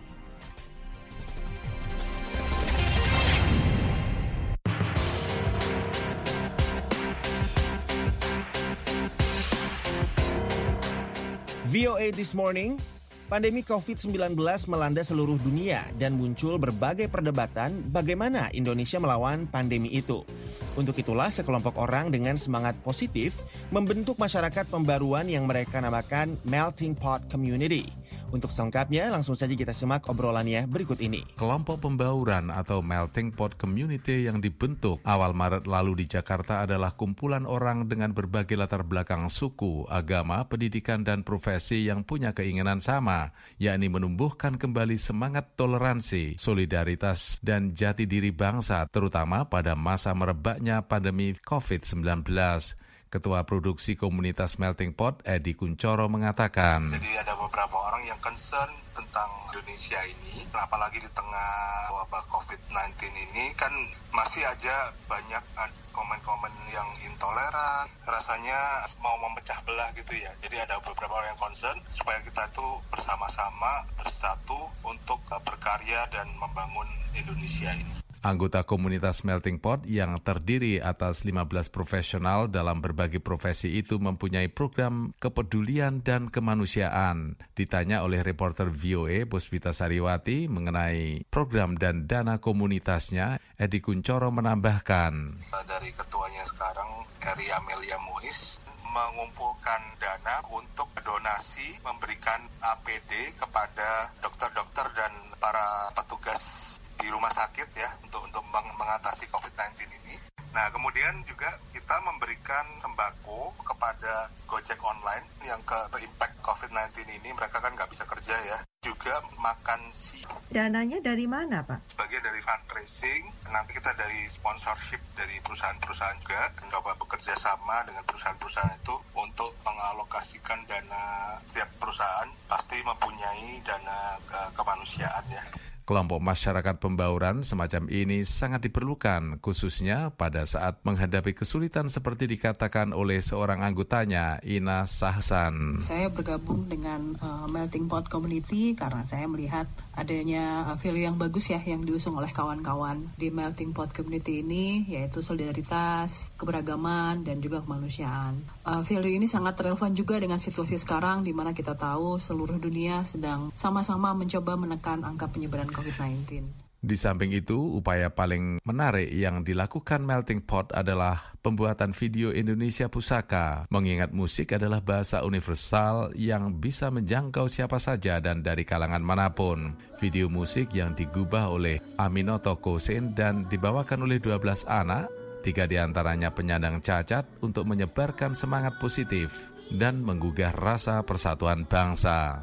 VOA This Morning, pandemi COVID-19 melanda seluruh dunia dan muncul berbagai perdebatan bagaimana Indonesia melawan pandemi itu. Untuk itulah sekelompok orang dengan semangat positif membentuk masyarakat pembaruan yang mereka namakan Melting Pot Community. Untuk selengkapnya, langsung saja kita simak obrolannya berikut ini. Kelompok pembauran atau Melting Pot Community yang dibentuk awal Maret lalu di Jakarta adalah kumpulan orang dengan berbagai latar belakang suku, agama, pendidikan, dan profesi yang punya keinginan sama, yakni menumbuhkan kembali semangat toleransi, solidaritas, dan jati diri bangsa, terutama pada masa merebaknya pandemi COVID-19. Ketua Produksi Komunitas Melting Pot, Edi Kuncoro, mengatakan, jadi ada beberapa orang yang concern tentang Indonesia ini, apalagi di tengah wabah COVID-19 ini kan masih aja banyak komen-komen yang intoleran, rasanya mau memecah belah gitu ya. Jadi ada beberapa orang yang concern supaya kita tuh bersama-sama bersatu untuk berkarya dan membangun Indonesia ini. Anggota komunitas Melting Pot yang terdiri atas 15 profesional dalam berbagai profesi itu mempunyai program kepedulian dan kemanusiaan. Ditanya oleh reporter VOA Puspita Sariwati mengenai program dan dana komunitasnya, Edi Kuncoro menambahkan. Dari ketuanya sekarang, Eri Amelia Muiz, mengumpulkan dana untuk donasi memberikan APD kepada dokter-dokter dan para petugas di rumah sakit ya untuk mengatasi COVID-19 ini. Nah, kemudian juga kita memberikan sembako kepada Gojek online yang ke impact COVID-19 ini, mereka kan nggak bisa kerja ya. Juga makan siang. Dananya dari mana, Pak? Sebagai dari fundraising, nanti kita dari sponsorship dari perusahaan-perusahaan juga, coba bekerja sama dengan perusahaan-perusahaan itu untuk mengalokasikan dana. Setiap perusahaan pasti mempunyai dana kemanusiaan ya. Kelompok masyarakat pembauran semacam ini sangat diperlukan, khususnya pada saat menghadapi kesulitan seperti dikatakan oleh seorang anggotanya, Ina Sahsan. Saya bergabung dengan Melting Pot Community karena saya melihat adanya value yang bagus ya yang diusung oleh kawan-kawan di Melting Pot Community ini, yaitu solidaritas, keberagaman, dan juga kemanusiaan. Value ini sangat relevan juga dengan situasi sekarang di mana kita tahu seluruh dunia sedang sama-sama mencoba menekan angka penyebaran COVID-19. Di samping itu, upaya paling menarik yang dilakukan Melting Pot adalah pembuatan video Indonesia Pusaka. Mengingat musik adalah bahasa universal yang bisa menjangkau siapa saja dan dari kalangan manapun. Video musik yang digubah oleh Aminoto Kosen dan dibawakan oleh 12 anak, 3 diantaranya penyandang cacat, untuk menyebarkan semangat positif dan menggugah rasa persatuan bangsa.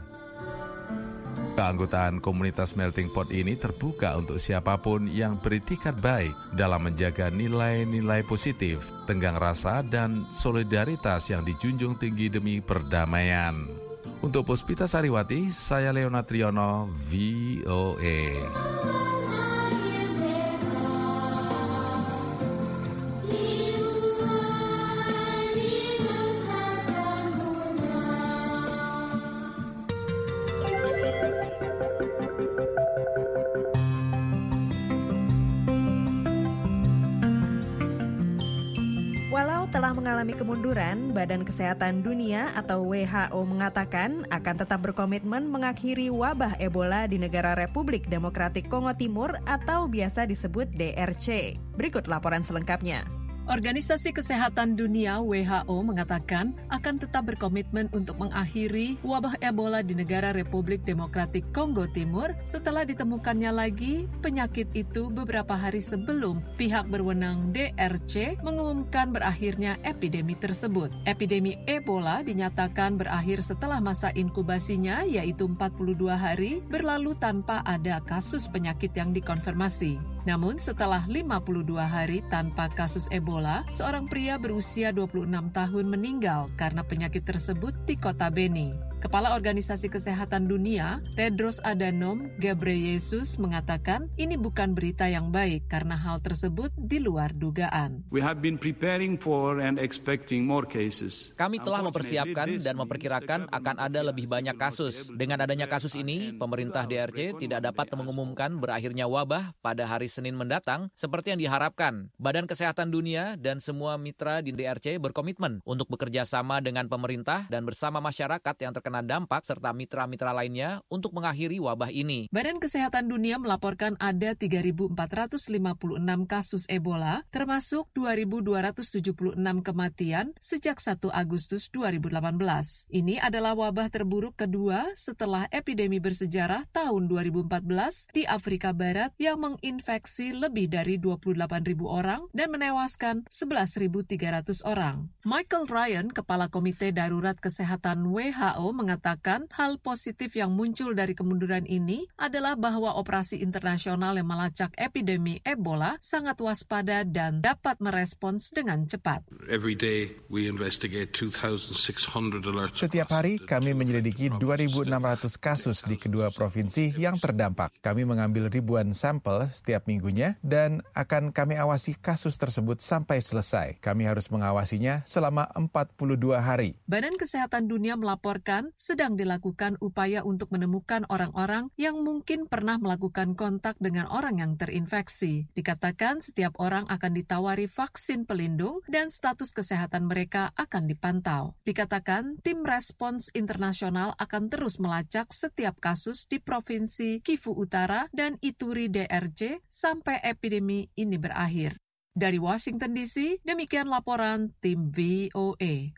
Keanggotaan komunitas Melting Pot ini terbuka untuk siapapun yang beritikat baik dalam menjaga nilai-nilai positif, tenggang rasa, dan solidaritas yang dijunjung tinggi demi perdamaian. Untuk Puspita Sariwati, saya Leona Triono, VOA. Setelah mengalami kemunduran, Badan Kesehatan Dunia atau WHO mengatakan akan tetap berkomitmen mengakhiri wabah Ebola di negara Republik Demokratik Kongo Timur atau biasa disebut DRC. Berikut laporan selengkapnya. Organisasi Kesehatan Dunia WHO mengatakan akan tetap berkomitmen untuk mengakhiri wabah Ebola di negara Republik Demokratik Kongo Timur setelah ditemukannya lagi penyakit itu beberapa hari sebelum pihak berwenang DRC mengumumkan berakhirnya epidemi tersebut. Epidemi Ebola dinyatakan berakhir setelah masa inkubasinya yaitu 42 hari berlalu tanpa ada kasus penyakit yang dikonfirmasi. Namun setelah 52 hari tanpa kasus Ebola, seorang pria berusia 26 tahun meninggal karena penyakit tersebut di kota Beni. Kepala Organisasi Kesehatan Dunia, Tedros Adhanom Ghebreyesus mengatakan ini bukan berita yang baik karena hal tersebut di luar dugaan. We have been preparing for and expecting more cases. Kami telah mempersiapkan dan memperkirakan akan ada lebih banyak kasus. Dengan adanya kasus ini, pemerintah DRC tidak dapat mengumumkan berakhirnya wabah pada hari Senin mendatang seperti yang diharapkan. Badan Kesehatan Dunia dan semua mitra di DRC berkomitmen untuk bekerja sama dengan pemerintah dan bersama masyarakat yang terkena dampak serta mitra-mitra lainnya untuk mengakhiri wabah ini. Badan Kesehatan Dunia melaporkan ada 3.456 kasus Ebola, termasuk 2.276 kematian sejak 1 Agustus 2018. Ini adalah wabah terburuk kedua setelah epidemi bersejarah tahun 2014 di Afrika Barat yang menginfeksi lebih dari 28.000 orang dan menewaskan 11.300 orang. Michael Ryan, Kepala Komite Darurat Kesehatan WHO, mengatakan hal positif yang muncul dari kemunduran ini adalah bahwa operasi internasional yang melacak epidemi Ebola sangat waspada dan dapat merespons dengan cepat. Setiap hari kami menyelidiki 2.600 kasus di kedua provinsi yang terdampak. Kami mengambil ribuan sampel setiap minggunya dan akan kami awasi kasus tersebut sampai selesai. Kami harus mengawasinya selama 42 hari. Badan Kesehatan Dunia melaporkan sedang dilakukan upaya untuk menemukan orang-orang yang mungkin pernah melakukan kontak dengan orang yang terinfeksi. Dikatakan setiap orang akan ditawari vaksin pelindung dan status kesehatan mereka akan dipantau. Dikatakan tim respons internasional akan terus melacak setiap kasus di Provinsi Kivu Utara dan Ituri DRC sampai epidemi ini berakhir. Dari Washington DC, demikian laporan tim VOA.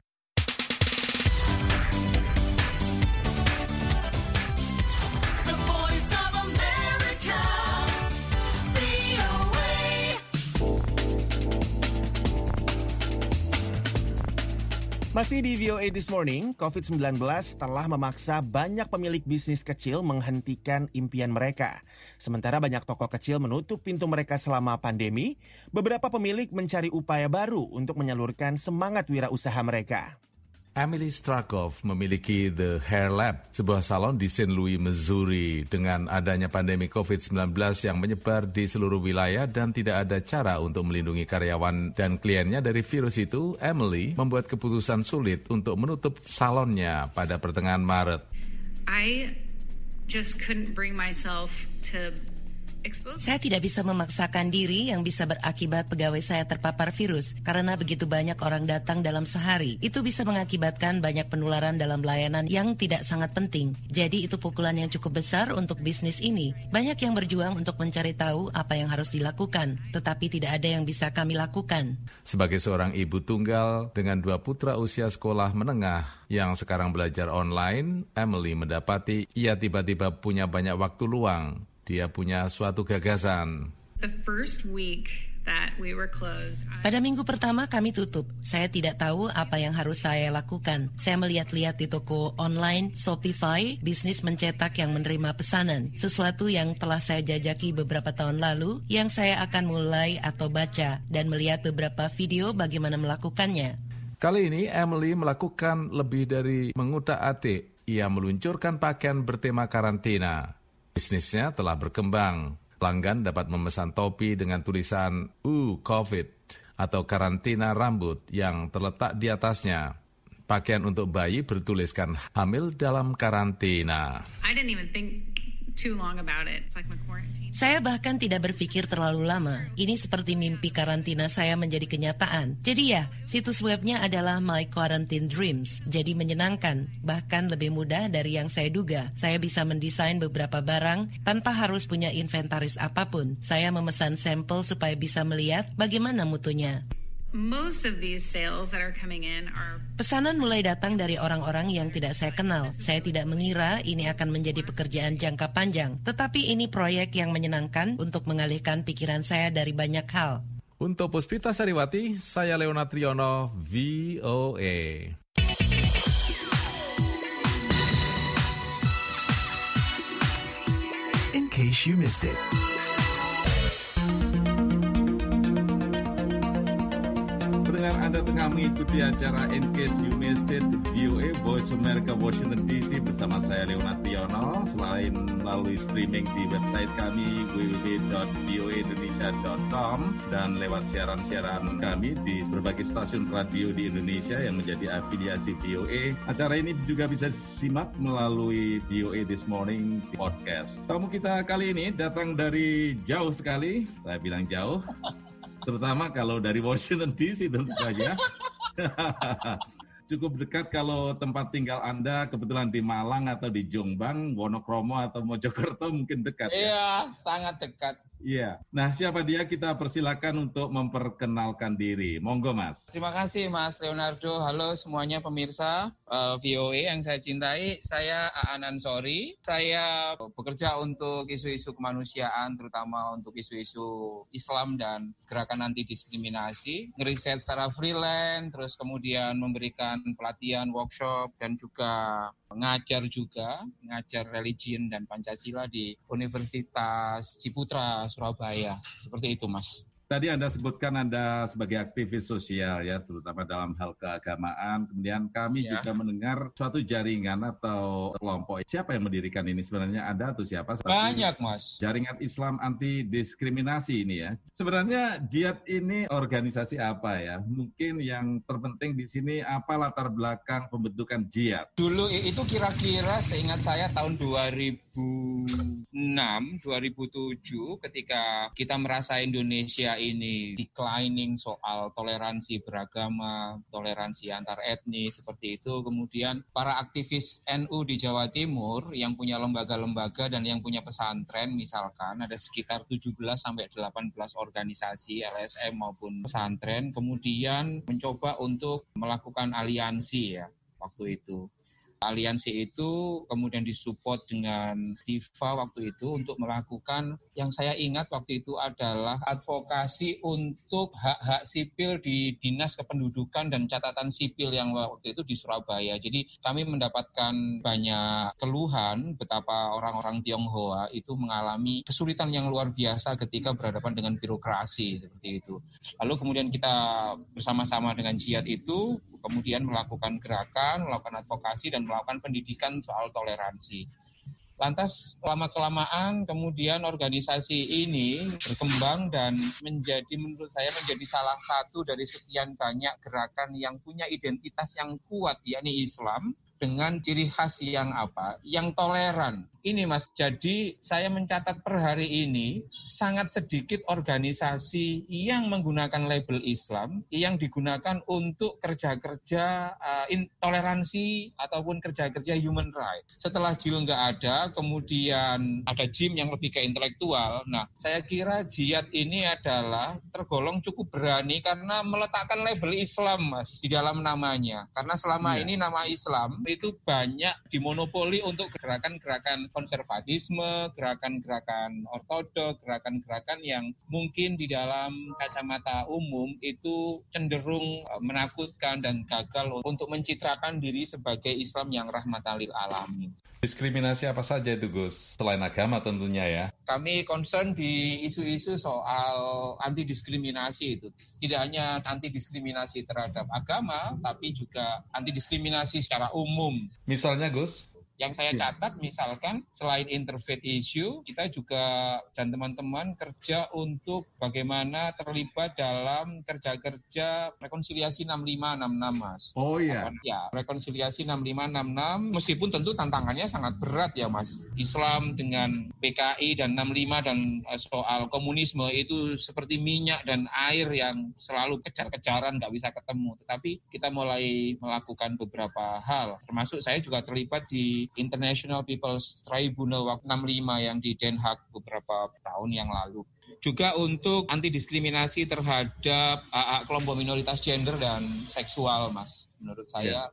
Masih di VOA This Morning, COVID-19 telah memaksa banyak pemilik bisnis kecil menghentikan impian mereka. Sementara banyak toko kecil menutup pintu mereka selama pandemi, beberapa pemilik mencari upaya baru untuk menyalurkan semangat wirausaha mereka. Emily Strakov memiliki The Hair Lab, sebuah salon di St. Louis, Missouri. Dengan adanya pandemi COVID-19 yang menyebar di seluruh wilayah dan tidak ada cara untuk melindungi karyawan dan kliennya dari virus itu, Emily membuat keputusan sulit untuk menutup salonnya pada pertengahan Maret. I just couldn't bring myself to Saya tidak bisa memaksakan diri yang bisa berakibat pegawai saya terpapar virus karena begitu banyak orang datang dalam sehari. Itu bisa mengakibatkan banyak penularan dalam layanan yang tidak sangat penting. Jadi itu pukulan yang cukup besar untuk bisnis ini. Banyak yang berjuang untuk mencari tahu apa yang harus dilakukan, tetapi tidak ada yang bisa kami lakukan. Sebagai seorang ibu tunggal dengan 2 putra usia sekolah menengah yang sekarang belajar online, Emily mendapati ia tiba-tiba punya banyak waktu luang. Dia punya suatu gagasan. Pada minggu pertama kami tutup. Saya tidak tahu apa yang harus saya lakukan. Saya melihat-lihat di toko online Shopify, bisnis mencetak yang menerima pesanan. Sesuatu yang telah saya jajaki beberapa tahun lalu, yang saya akan mulai atau baca dan melihat beberapa video bagaimana melakukannya. Kali ini Emily melakukan lebih dari mengutak-atik. Ia meluncurkan pakaian bertema karantina. Bisnisnya telah berkembang. Pelanggan dapat memesan topi dengan tulisan COVID atau karantina rambut yang terletak di atasnya. Pakaian untuk bayi bertuliskan hamil dalam karantina. I didn't even think too long about it. It's like my quarantine. Saya bahkan tidak berpikir terlalu lama. Ini seperti mimpi karantina saya menjadi kenyataan. Jadi ya, situs webnya adalah My Quarantine Dreams. Jadi menyenangkan, bahkan lebih mudah dari yang saya duga. Saya bisa mendesain beberapa barang tanpa harus punya inventaris apapun. Saya memesan sampel supaya bisa melihat bagaimana mutunya. Most of these sales that are coming in are... Pesanan mulai datang dari orang-orang yang tidak saya kenal. Saya tidak mengira ini akan menjadi pekerjaan jangka panjang. Tetapi ini proyek yang menyenangkan untuk mengalihkan pikiran saya dari banyak hal. Untuk Puspita Sariwati, saya Leonard Triono, VOA. In case you missed it. Anda tengah mengikuti acara In Case You Missed It, VOA Voice America Washington DC bersama saya Leonard Triono. Selain melalui streaming di website kami www.voaindonesia.com dan lewat siaran-siaran kami di berbagai stasiun radio di Indonesia yang menjadi afiliasi VOA. Acara ini juga bisa disimak melalui VOA This Morning podcast. Tamu kita kali ini datang dari jauh sekali, saya bilang jauh. Terutama kalau dari Washington DC tentu saja. Cukup dekat kalau tempat tinggal Anda kebetulan di Malang atau di Jombang, Wonokromo atau Mojokerto mungkin dekat. Iya, sangat dekat. Iya. Nah, siapa dia? Kita persilakan untuk memperkenalkan diri. Monggo, Mas. Terima kasih, Mas Leonardo. Halo semuanya pemirsa VOA yang saya cintai. Saya Aan Ansori. Saya bekerja untuk isu-isu kemanusiaan, terutama untuk isu-isu Islam dan gerakan anti diskriminasi. Ngeriset secara freelance, terus kemudian memberikan pelatihan, workshop, dan juga ngajar religion dan Pancasila di Universitas Ciputra, Surabaya. Seperti itu, Mas. Tadi Anda sebutkan Anda sebagai aktivis sosial ya, terutama dalam hal keagamaan. Kemudian kami juga mendengar suatu jaringan atau kelompok. Siapa yang mendirikan ini sebenarnya? Anda atau siapa? Banyak, Mas. Jaringan Islam Anti Diskriminasi ini ya. Sebenarnya jihad ini organisasi apa ya? Mungkin yang terpenting di sini apa latar belakang pembentukan jihad? Dulu itu kira-kira seingat saya tahun 2006, 2007 ketika kita merasa Indonesia ini declining soal toleransi beragama, toleransi antar etnis seperti itu. Kemudian para aktivis NU di Jawa Timur yang punya lembaga-lembaga dan yang punya pesantren misalkan ada sekitar 17 sampai 18 organisasi LSM maupun pesantren kemudian mencoba untuk melakukan aliansi ya waktu itu. Aliansi itu kemudian disupport dengan DIFA waktu itu untuk melakukan yang saya ingat waktu itu adalah advokasi untuk hak-hak sipil di Dinas Kependudukan dan Catatan Sipil yang waktu itu di Surabaya. Jadi kami mendapatkan banyak keluhan betapa orang-orang Tionghoa itu mengalami kesulitan yang luar biasa ketika berhadapan dengan birokrasi seperti itu. Lalu kemudian kita bersama-sama dengan jihad itu kemudian melakukan gerakan, melakukan advokasi, dan melakukan pendidikan soal toleransi. Lantas lama-kelamaan kemudian organisasi ini berkembang dan menurut saya menjadi salah satu dari sekian banyak gerakan yang punya identitas yang kuat, yakni Islam, dengan ciri khas yang apa? Yang toleran. Ini Mas, jadi saya mencatat per hari ini sangat sedikit organisasi yang menggunakan label Islam yang digunakan untuk kerja-kerja intoleransi ataupun kerja-kerja human rights. Setelah JIL nggak ada, kemudian ada JIM yang lebih ke intelektual. Nah, saya kira jihad ini adalah tergolong cukup berani karena meletakkan label Islam, Mas, di dalam namanya. Karena selama ini nama Islam itu banyak dimonopoli untuk gerakan-gerakan konservatisme, gerakan-gerakan ortodok, gerakan-gerakan yang mungkin di dalam kacamata umum itu cenderung menakutkan dan gagal untuk mencitrakan diri sebagai Islam yang rahmatan lil alamin. Diskriminasi apa saja itu, Gus? Selain agama tentunya ya. Kami concern di isu-isu soal anti diskriminasi itu. Tidak hanya anti diskriminasi terhadap agama, tapi juga anti diskriminasi secara umum. Misalnya, Gus? Yang saya catat misalkan selain interfaith issue, kita juga dan teman-teman kerja untuk bagaimana terlibat dalam kerja-kerja rekonsiliasi 6566, Mas. Oh iya. Ya, rekonsiliasi 6566 meskipun tentu tantangannya sangat berat ya, Mas. Islam dengan PKI dan 65 dan soal komunisme itu seperti minyak dan air yang selalu kejar-kejaran, nggak bisa ketemu. Tetapi kita mulai melakukan beberapa hal, termasuk saya juga terlibat di International People's Tribunal waktu 65 yang di Den Haag beberapa tahun yang lalu. Juga untuk anti diskriminasi terhadap kelompok minoritas gender dan seksual, Mas. Menurut saya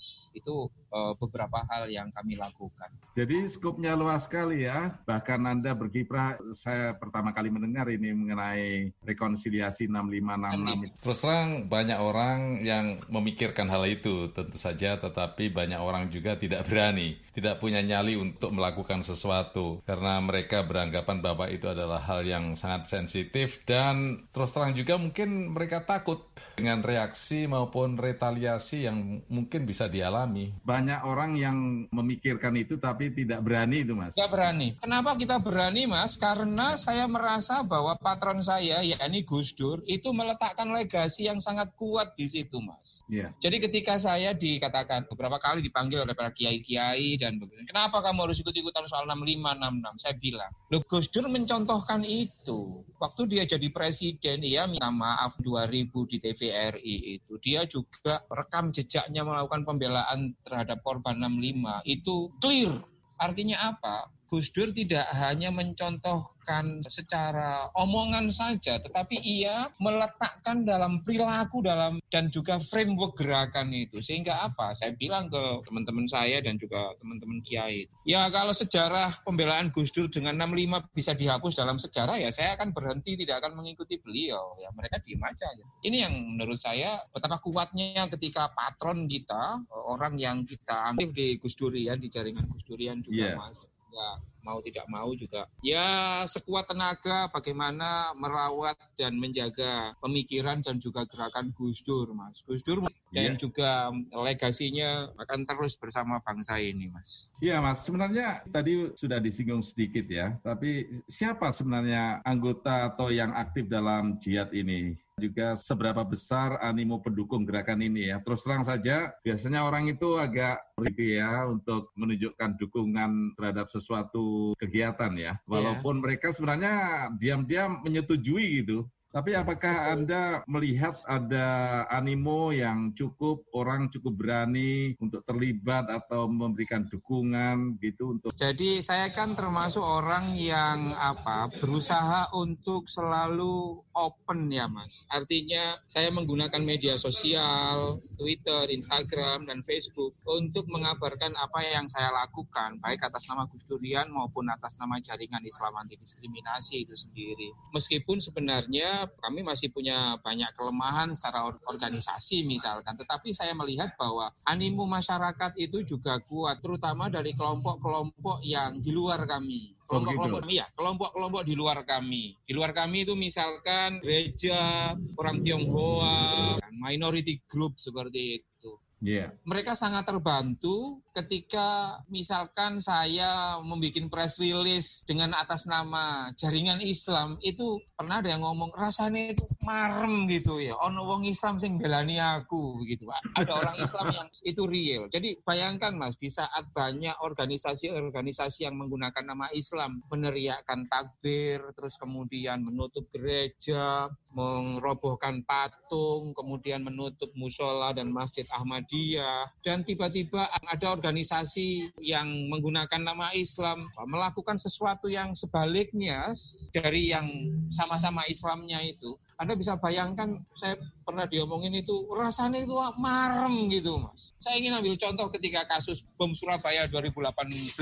itu beberapa hal yang kami lakukan. Jadi skopnya luas sekali ya. Bahkan Anda berkiprah, saya pertama kali mendengar ini mengenai rekonsiliasi 6566. Terus terang banyak orang yang memikirkan hal itu tentu saja, tetapi banyak orang juga tidak berani, tidak punya nyali untuk melakukan sesuatu karena mereka beranggapan bahwa itu adalah hal yang sangat sensitif dan terus terang juga mungkin mereka takut dengan reaksi maupun retaliasi yang mungkin bisa dialami. Banyak orang yang memikirkan itu tapi tidak berani itu, Mas. Tidak berani. Kenapa kita berani, Mas? Karena saya merasa bahwa patron saya, yakni Gus Dur, itu meletakkan legasi yang sangat kuat di situ, Mas. Yeah. Jadi ketika saya dikatakan beberapa kali dipanggil oleh para kiai-kiai dan kenapa kamu harus ikut-ikutan soal 6566? Saya bilang, loh, Gus Dur mencontohkan itu. Waktu dia jadi presiden, ia minta maaf 2000 di TVRI itu. Dia juga rekam jejaknya melakukan pembelaan terhadap korban 65 itu clear. Artinya apa? Gus Dur tidak hanya mencontohkan secara omongan saja, tetapi ia meletakkan dalam perilaku dan juga framework gerakan itu. Sehingga apa? Saya bilang ke teman-teman saya dan juga teman-teman kiai. Ya kalau sejarah pembelaan Gus Dur dengan 65 bisa dihapus dalam sejarah, ya saya akan berhenti, tidak akan mengikuti beliau. Ya mereka diam aja. Ini yang menurut saya betapa kuatnya ketika patron kita, orang yang kita aktif di Gus Durian, di jaringan Gus Durian juga, Mas. Ya, mau tidak mau juga ya sekuat tenaga bagaimana merawat dan menjaga pemikiran dan juga gerakan Gus Dur, Mas. Gus Dur dan juga legasinya akan terus bersama bangsa ini, Mas. Iya, Mas. Sebenarnya tadi sudah disinggung sedikit ya, tapi siapa sebenarnya anggota atau yang aktif dalam jihad ini? Juga seberapa besar animo pendukung gerakan ini ya. Terus terang saja, biasanya orang itu agak berhenti ya untuk menunjukkan dukungan terhadap sesuatu kegiatan ya. Walaupun mereka sebenarnya diam-diam menyetujui gitu. Tapi apakah Anda melihat ada animo yang cukup, orang cukup berani untuk terlibat atau memberikan dukungan gitu untuk? Jadi saya kan termasuk orang yang berusaha untuk selalu open ya, Mas. Artinya saya menggunakan media sosial, Twitter, Instagram, dan Facebook untuk mengabarkan apa yang saya lakukan, baik atas nama Gus Durian maupun atas nama Jaringan Islam Anti Diskriminasi itu sendiri. Meskipun sebenarnya kami masih punya banyak kelemahan secara organisasi misalkan, tetapi saya melihat bahwa animo masyarakat itu juga kuat, terutama dari kelompok-kelompok yang di luar kami. Kelompok-kelompok di luar kami. Di luar kami itu misalkan gereja, orang Tionghoa, minority group seperti itu. Yeah. Mereka sangat terbantu ketika misalkan saya membuat press release dengan atas nama Jaringan Islam, itu pernah ada yang ngomong rasanya itu marem gitu ya, ono wong Islam sing belani aku begitu, Pak. Ada orang Islam yang itu real. Jadi bayangkan, Mas, di saat banyak organisasi-organisasi yang menggunakan nama Islam meneriakkan takbir, terus kemudian menutup gereja, merobohkan patung, kemudian menutup musola dan masjid Ahmadiyah, dan tiba-tiba ada organisasi yang menggunakan nama Islam melakukan sesuatu yang sebaliknya dari yang sama-sama Islamnya itu. Anda bisa bayangkan, saya pernah diomongin itu, rasanya itu marem gitu, Mas. Saya ingin ambil contoh ketika kasus bom Surabaya 2018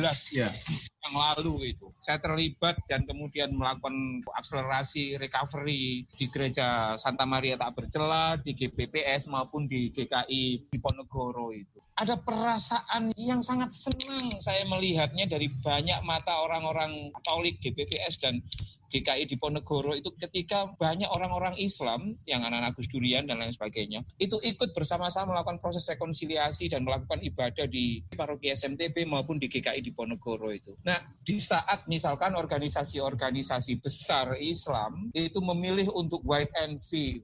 yang lalu itu. Saya terlibat dan kemudian melakukan akselerasi recovery di Gereja Santa Maria Tak Bercela, di GPPS maupun di GKI Diponegoro itu. Ada perasaan yang sangat senang saya melihatnya dari banyak mata orang-orang Katolik GPPS dan GKI Diponegoro itu ketika banyak orang-orang Islam yang anak-anak Gus Durian dan lain sebagainya itu ikut bersama-sama melakukan proses rekonsiliasi dan melakukan ibadah di paroki SMTB maupun di GKI Diponegoro itu. Nah, di saat misalkan organisasi-organisasi besar Islam itu memilih untuk wait and see.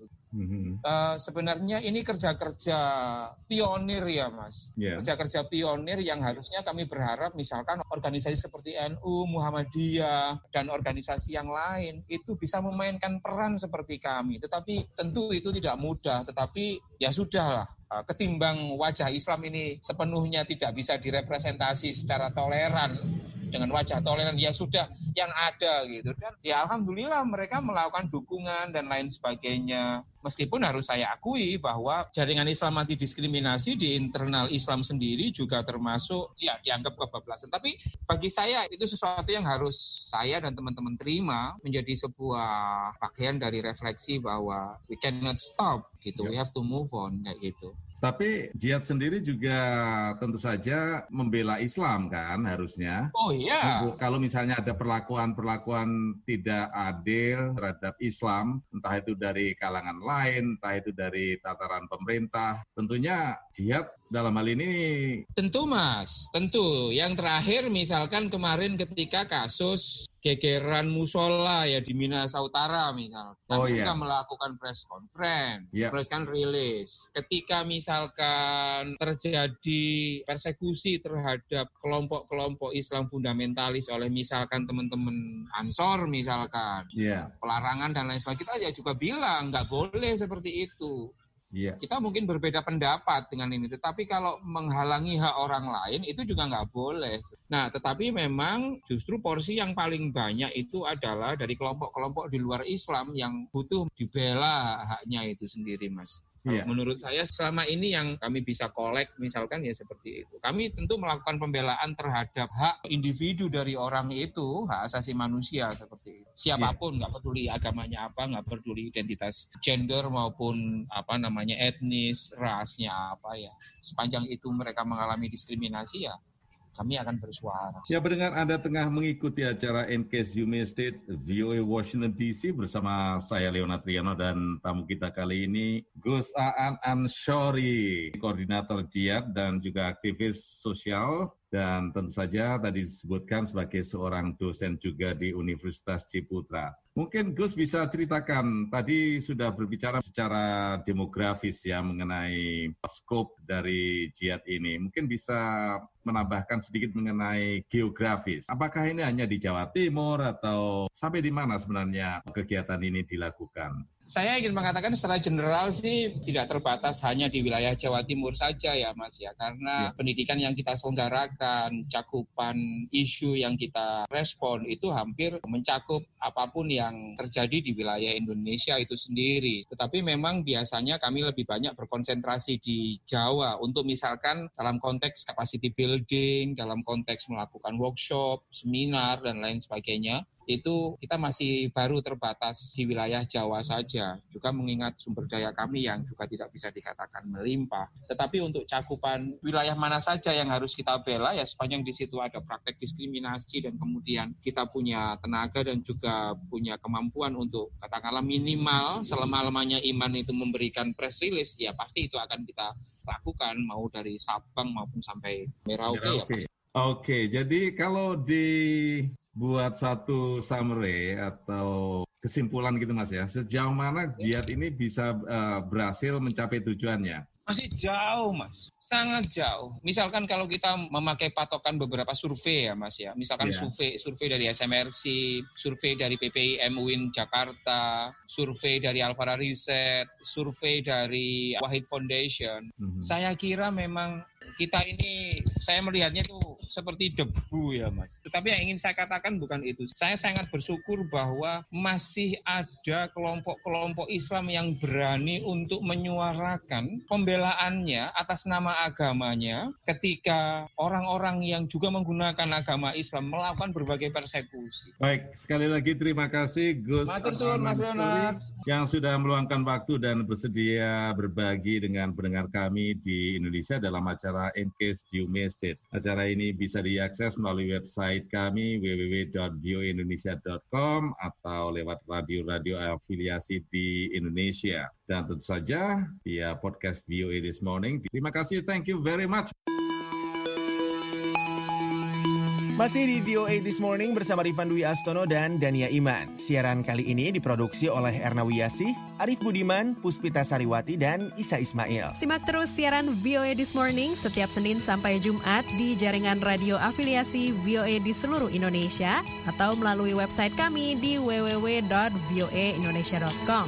Sebenarnya ini kerja-kerja pionir ya Mas, kerja-kerja pionir yang harusnya kami berharap misalkan organisasi seperti NU, Muhammadiyah, dan organisasi yang lain itu bisa memainkan peran seperti kami. Tetapi tentu itu tidak mudah, tetapi ya sudahlah. Ketimbang wajah Islam ini sepenuhnya tidak bisa direpresentasi secara toleran dengan wajah toleran, ya sudah yang ada gitu. Dan ya alhamdulillah mereka melakukan dukungan dan lain sebagainya. Meskipun harus saya akui bahwa jaringan Islam anti diskriminasi di internal Islam sendiri juga termasuk ya dianggap kebablasan. Tapi bagi saya itu sesuatu yang harus saya dan teman-teman terima menjadi sebuah bagian dari refleksi bahwa we cannot stop gitu, we have to move on kayak gitu. Tapi jihad sendiri juga tentu saja membela Islam kan harusnya. Oh iya. Kalau misalnya ada perlakuan tidak adil terhadap Islam, entah itu dari kalangan lain, entah itu dari tataran pemerintah, tentunya jihad dalam hal ini. Tentu Mas, tentu. Yang terakhir misalkan kemarin ketika kasus gegeran musola ya di Minahasa Utara misalkan. Kami juga melakukan press conference, press rilis. Ketika misalkan terjadi persekusi terhadap kelompok-kelompok Islam fundamentalis oleh misalkan teman-teman Ansor misalkan, pelarangan dan lain sebagainya, kita ya juga bilang nggak boleh seperti itu. Kita mungkin berbeda pendapat dengan ini, tetapi kalau menghalangi hak orang lain itu juga nggak boleh. Nah, tetapi memang justru porsi yang paling banyak itu adalah dari kelompok-kelompok di luar Islam yang butuh dibela haknya itu sendiri, Mas. Menurut saya selama ini yang kami bisa kolek misalkan ya seperti itu. Kami tentu melakukan pembelaan terhadap hak individu dari orang itu, hak asasi manusia seperti itu. Siapapun, nggak peduli agamanya apa, nggak peduli identitas gender maupun etnis, rasnya apa ya. Sepanjang itu mereka mengalami diskriminasi ya, kami akan bersuara. Ya, pendengar, Anda tengah mengikuti acara In Case You Missed It, VOA Washington DC bersama saya Leonard Riano dan tamu kita kali ini Gus Aan Anshori, koordinator jihad dan juga aktivis sosial. Dan tentu saja tadi disebutkan sebagai seorang dosen juga di Universitas Ciputra. Mungkin Gus bisa ceritakan, tadi sudah berbicara secara demografis ya mengenai skop dari jihad ini. Mungkin bisa menambahkan sedikit mengenai geografis. Apakah ini hanya di Jawa Timur atau sampai di mana sebenarnya kegiatan ini dilakukan? Saya ingin mengatakan secara general sih tidak terbatas hanya di wilayah Jawa Timur saja ya Mas ya. Karena pendidikan yang kita selenggarakan, cakupan isu yang kita respon itu hampir mencakup apapun yang terjadi di wilayah Indonesia itu sendiri. Tetapi memang biasanya kami lebih banyak berkonsentrasi di Jawa untuk misalkan dalam konteks capacity building, dalam konteks melakukan workshop, seminar, dan lain sebagainya. Itu kita masih baru terbatas di wilayah Jawa saja, juga mengingat sumber daya kami yang juga tidak bisa dikatakan melimpah. Tetapi untuk cakupan wilayah mana saja yang harus kita bela, ya sepanjang di situ ada praktek diskriminasi dan kemudian kita punya tenaga dan juga punya kemampuan untuk katakanlah minimal selemah-lemahnya iman itu memberikan press release, ya pasti itu akan kita lakukan mau dari Sabang maupun sampai Merauke ya Pak. Oke, jadi kalau buat satu summary atau kesimpulan gitu Mas ya, sejauh mana jihad ini bisa berhasil mencapai tujuannya? Masih jauh Mas, sangat jauh. Misalkan kalau kita memakai patokan beberapa survei ya Mas ya, misalkan survei dari SMRC, survei dari PPIM UIN Jakarta, survei dari Alfara Riset, survei dari Wahid Foundation, saya kira memang kita ini, saya melihatnya itu seperti debu ya Mas. Tetapi yang ingin saya katakan bukan itu. Saya sangat bersyukur bahwa masih ada kelompok-kelompok Islam yang berani untuk menyuarakan pembelaannya atas nama agamanya ketika orang-orang yang juga menggunakan agama Islam melakukan berbagai persekusi. Baik, sekali lagi terima kasih Gus. Matur suwun Mas Leonard. yang sudah meluangkan waktu dan bersedia berbagi dengan pendengar kami di Indonesia dalam acara In Case You Missed It. Acara ini bisa diakses melalui website kami www.voaindonesia.com atau lewat radio-radio afiliasi di Indonesia. Dan tentu saja via podcast VOA This Morning. Terima kasih, thank you very much. Masih di VOA This Morning bersama Rifan Dwi Astono dan Dania Iman. Siaran kali ini diproduksi oleh Erna Wiyasih, Arif Budiman, Puspita Sariwati, dan Isa Ismail. Simak terus siaran VOA This Morning setiap Senin sampai Jumat di jaringan radio afiliasi VOA di seluruh Indonesia atau melalui website kami di www.voaindonesia.com.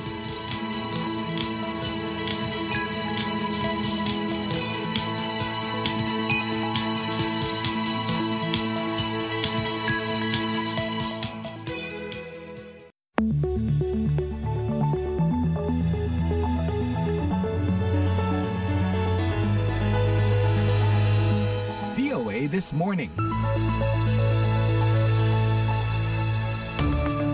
VOA This Morning.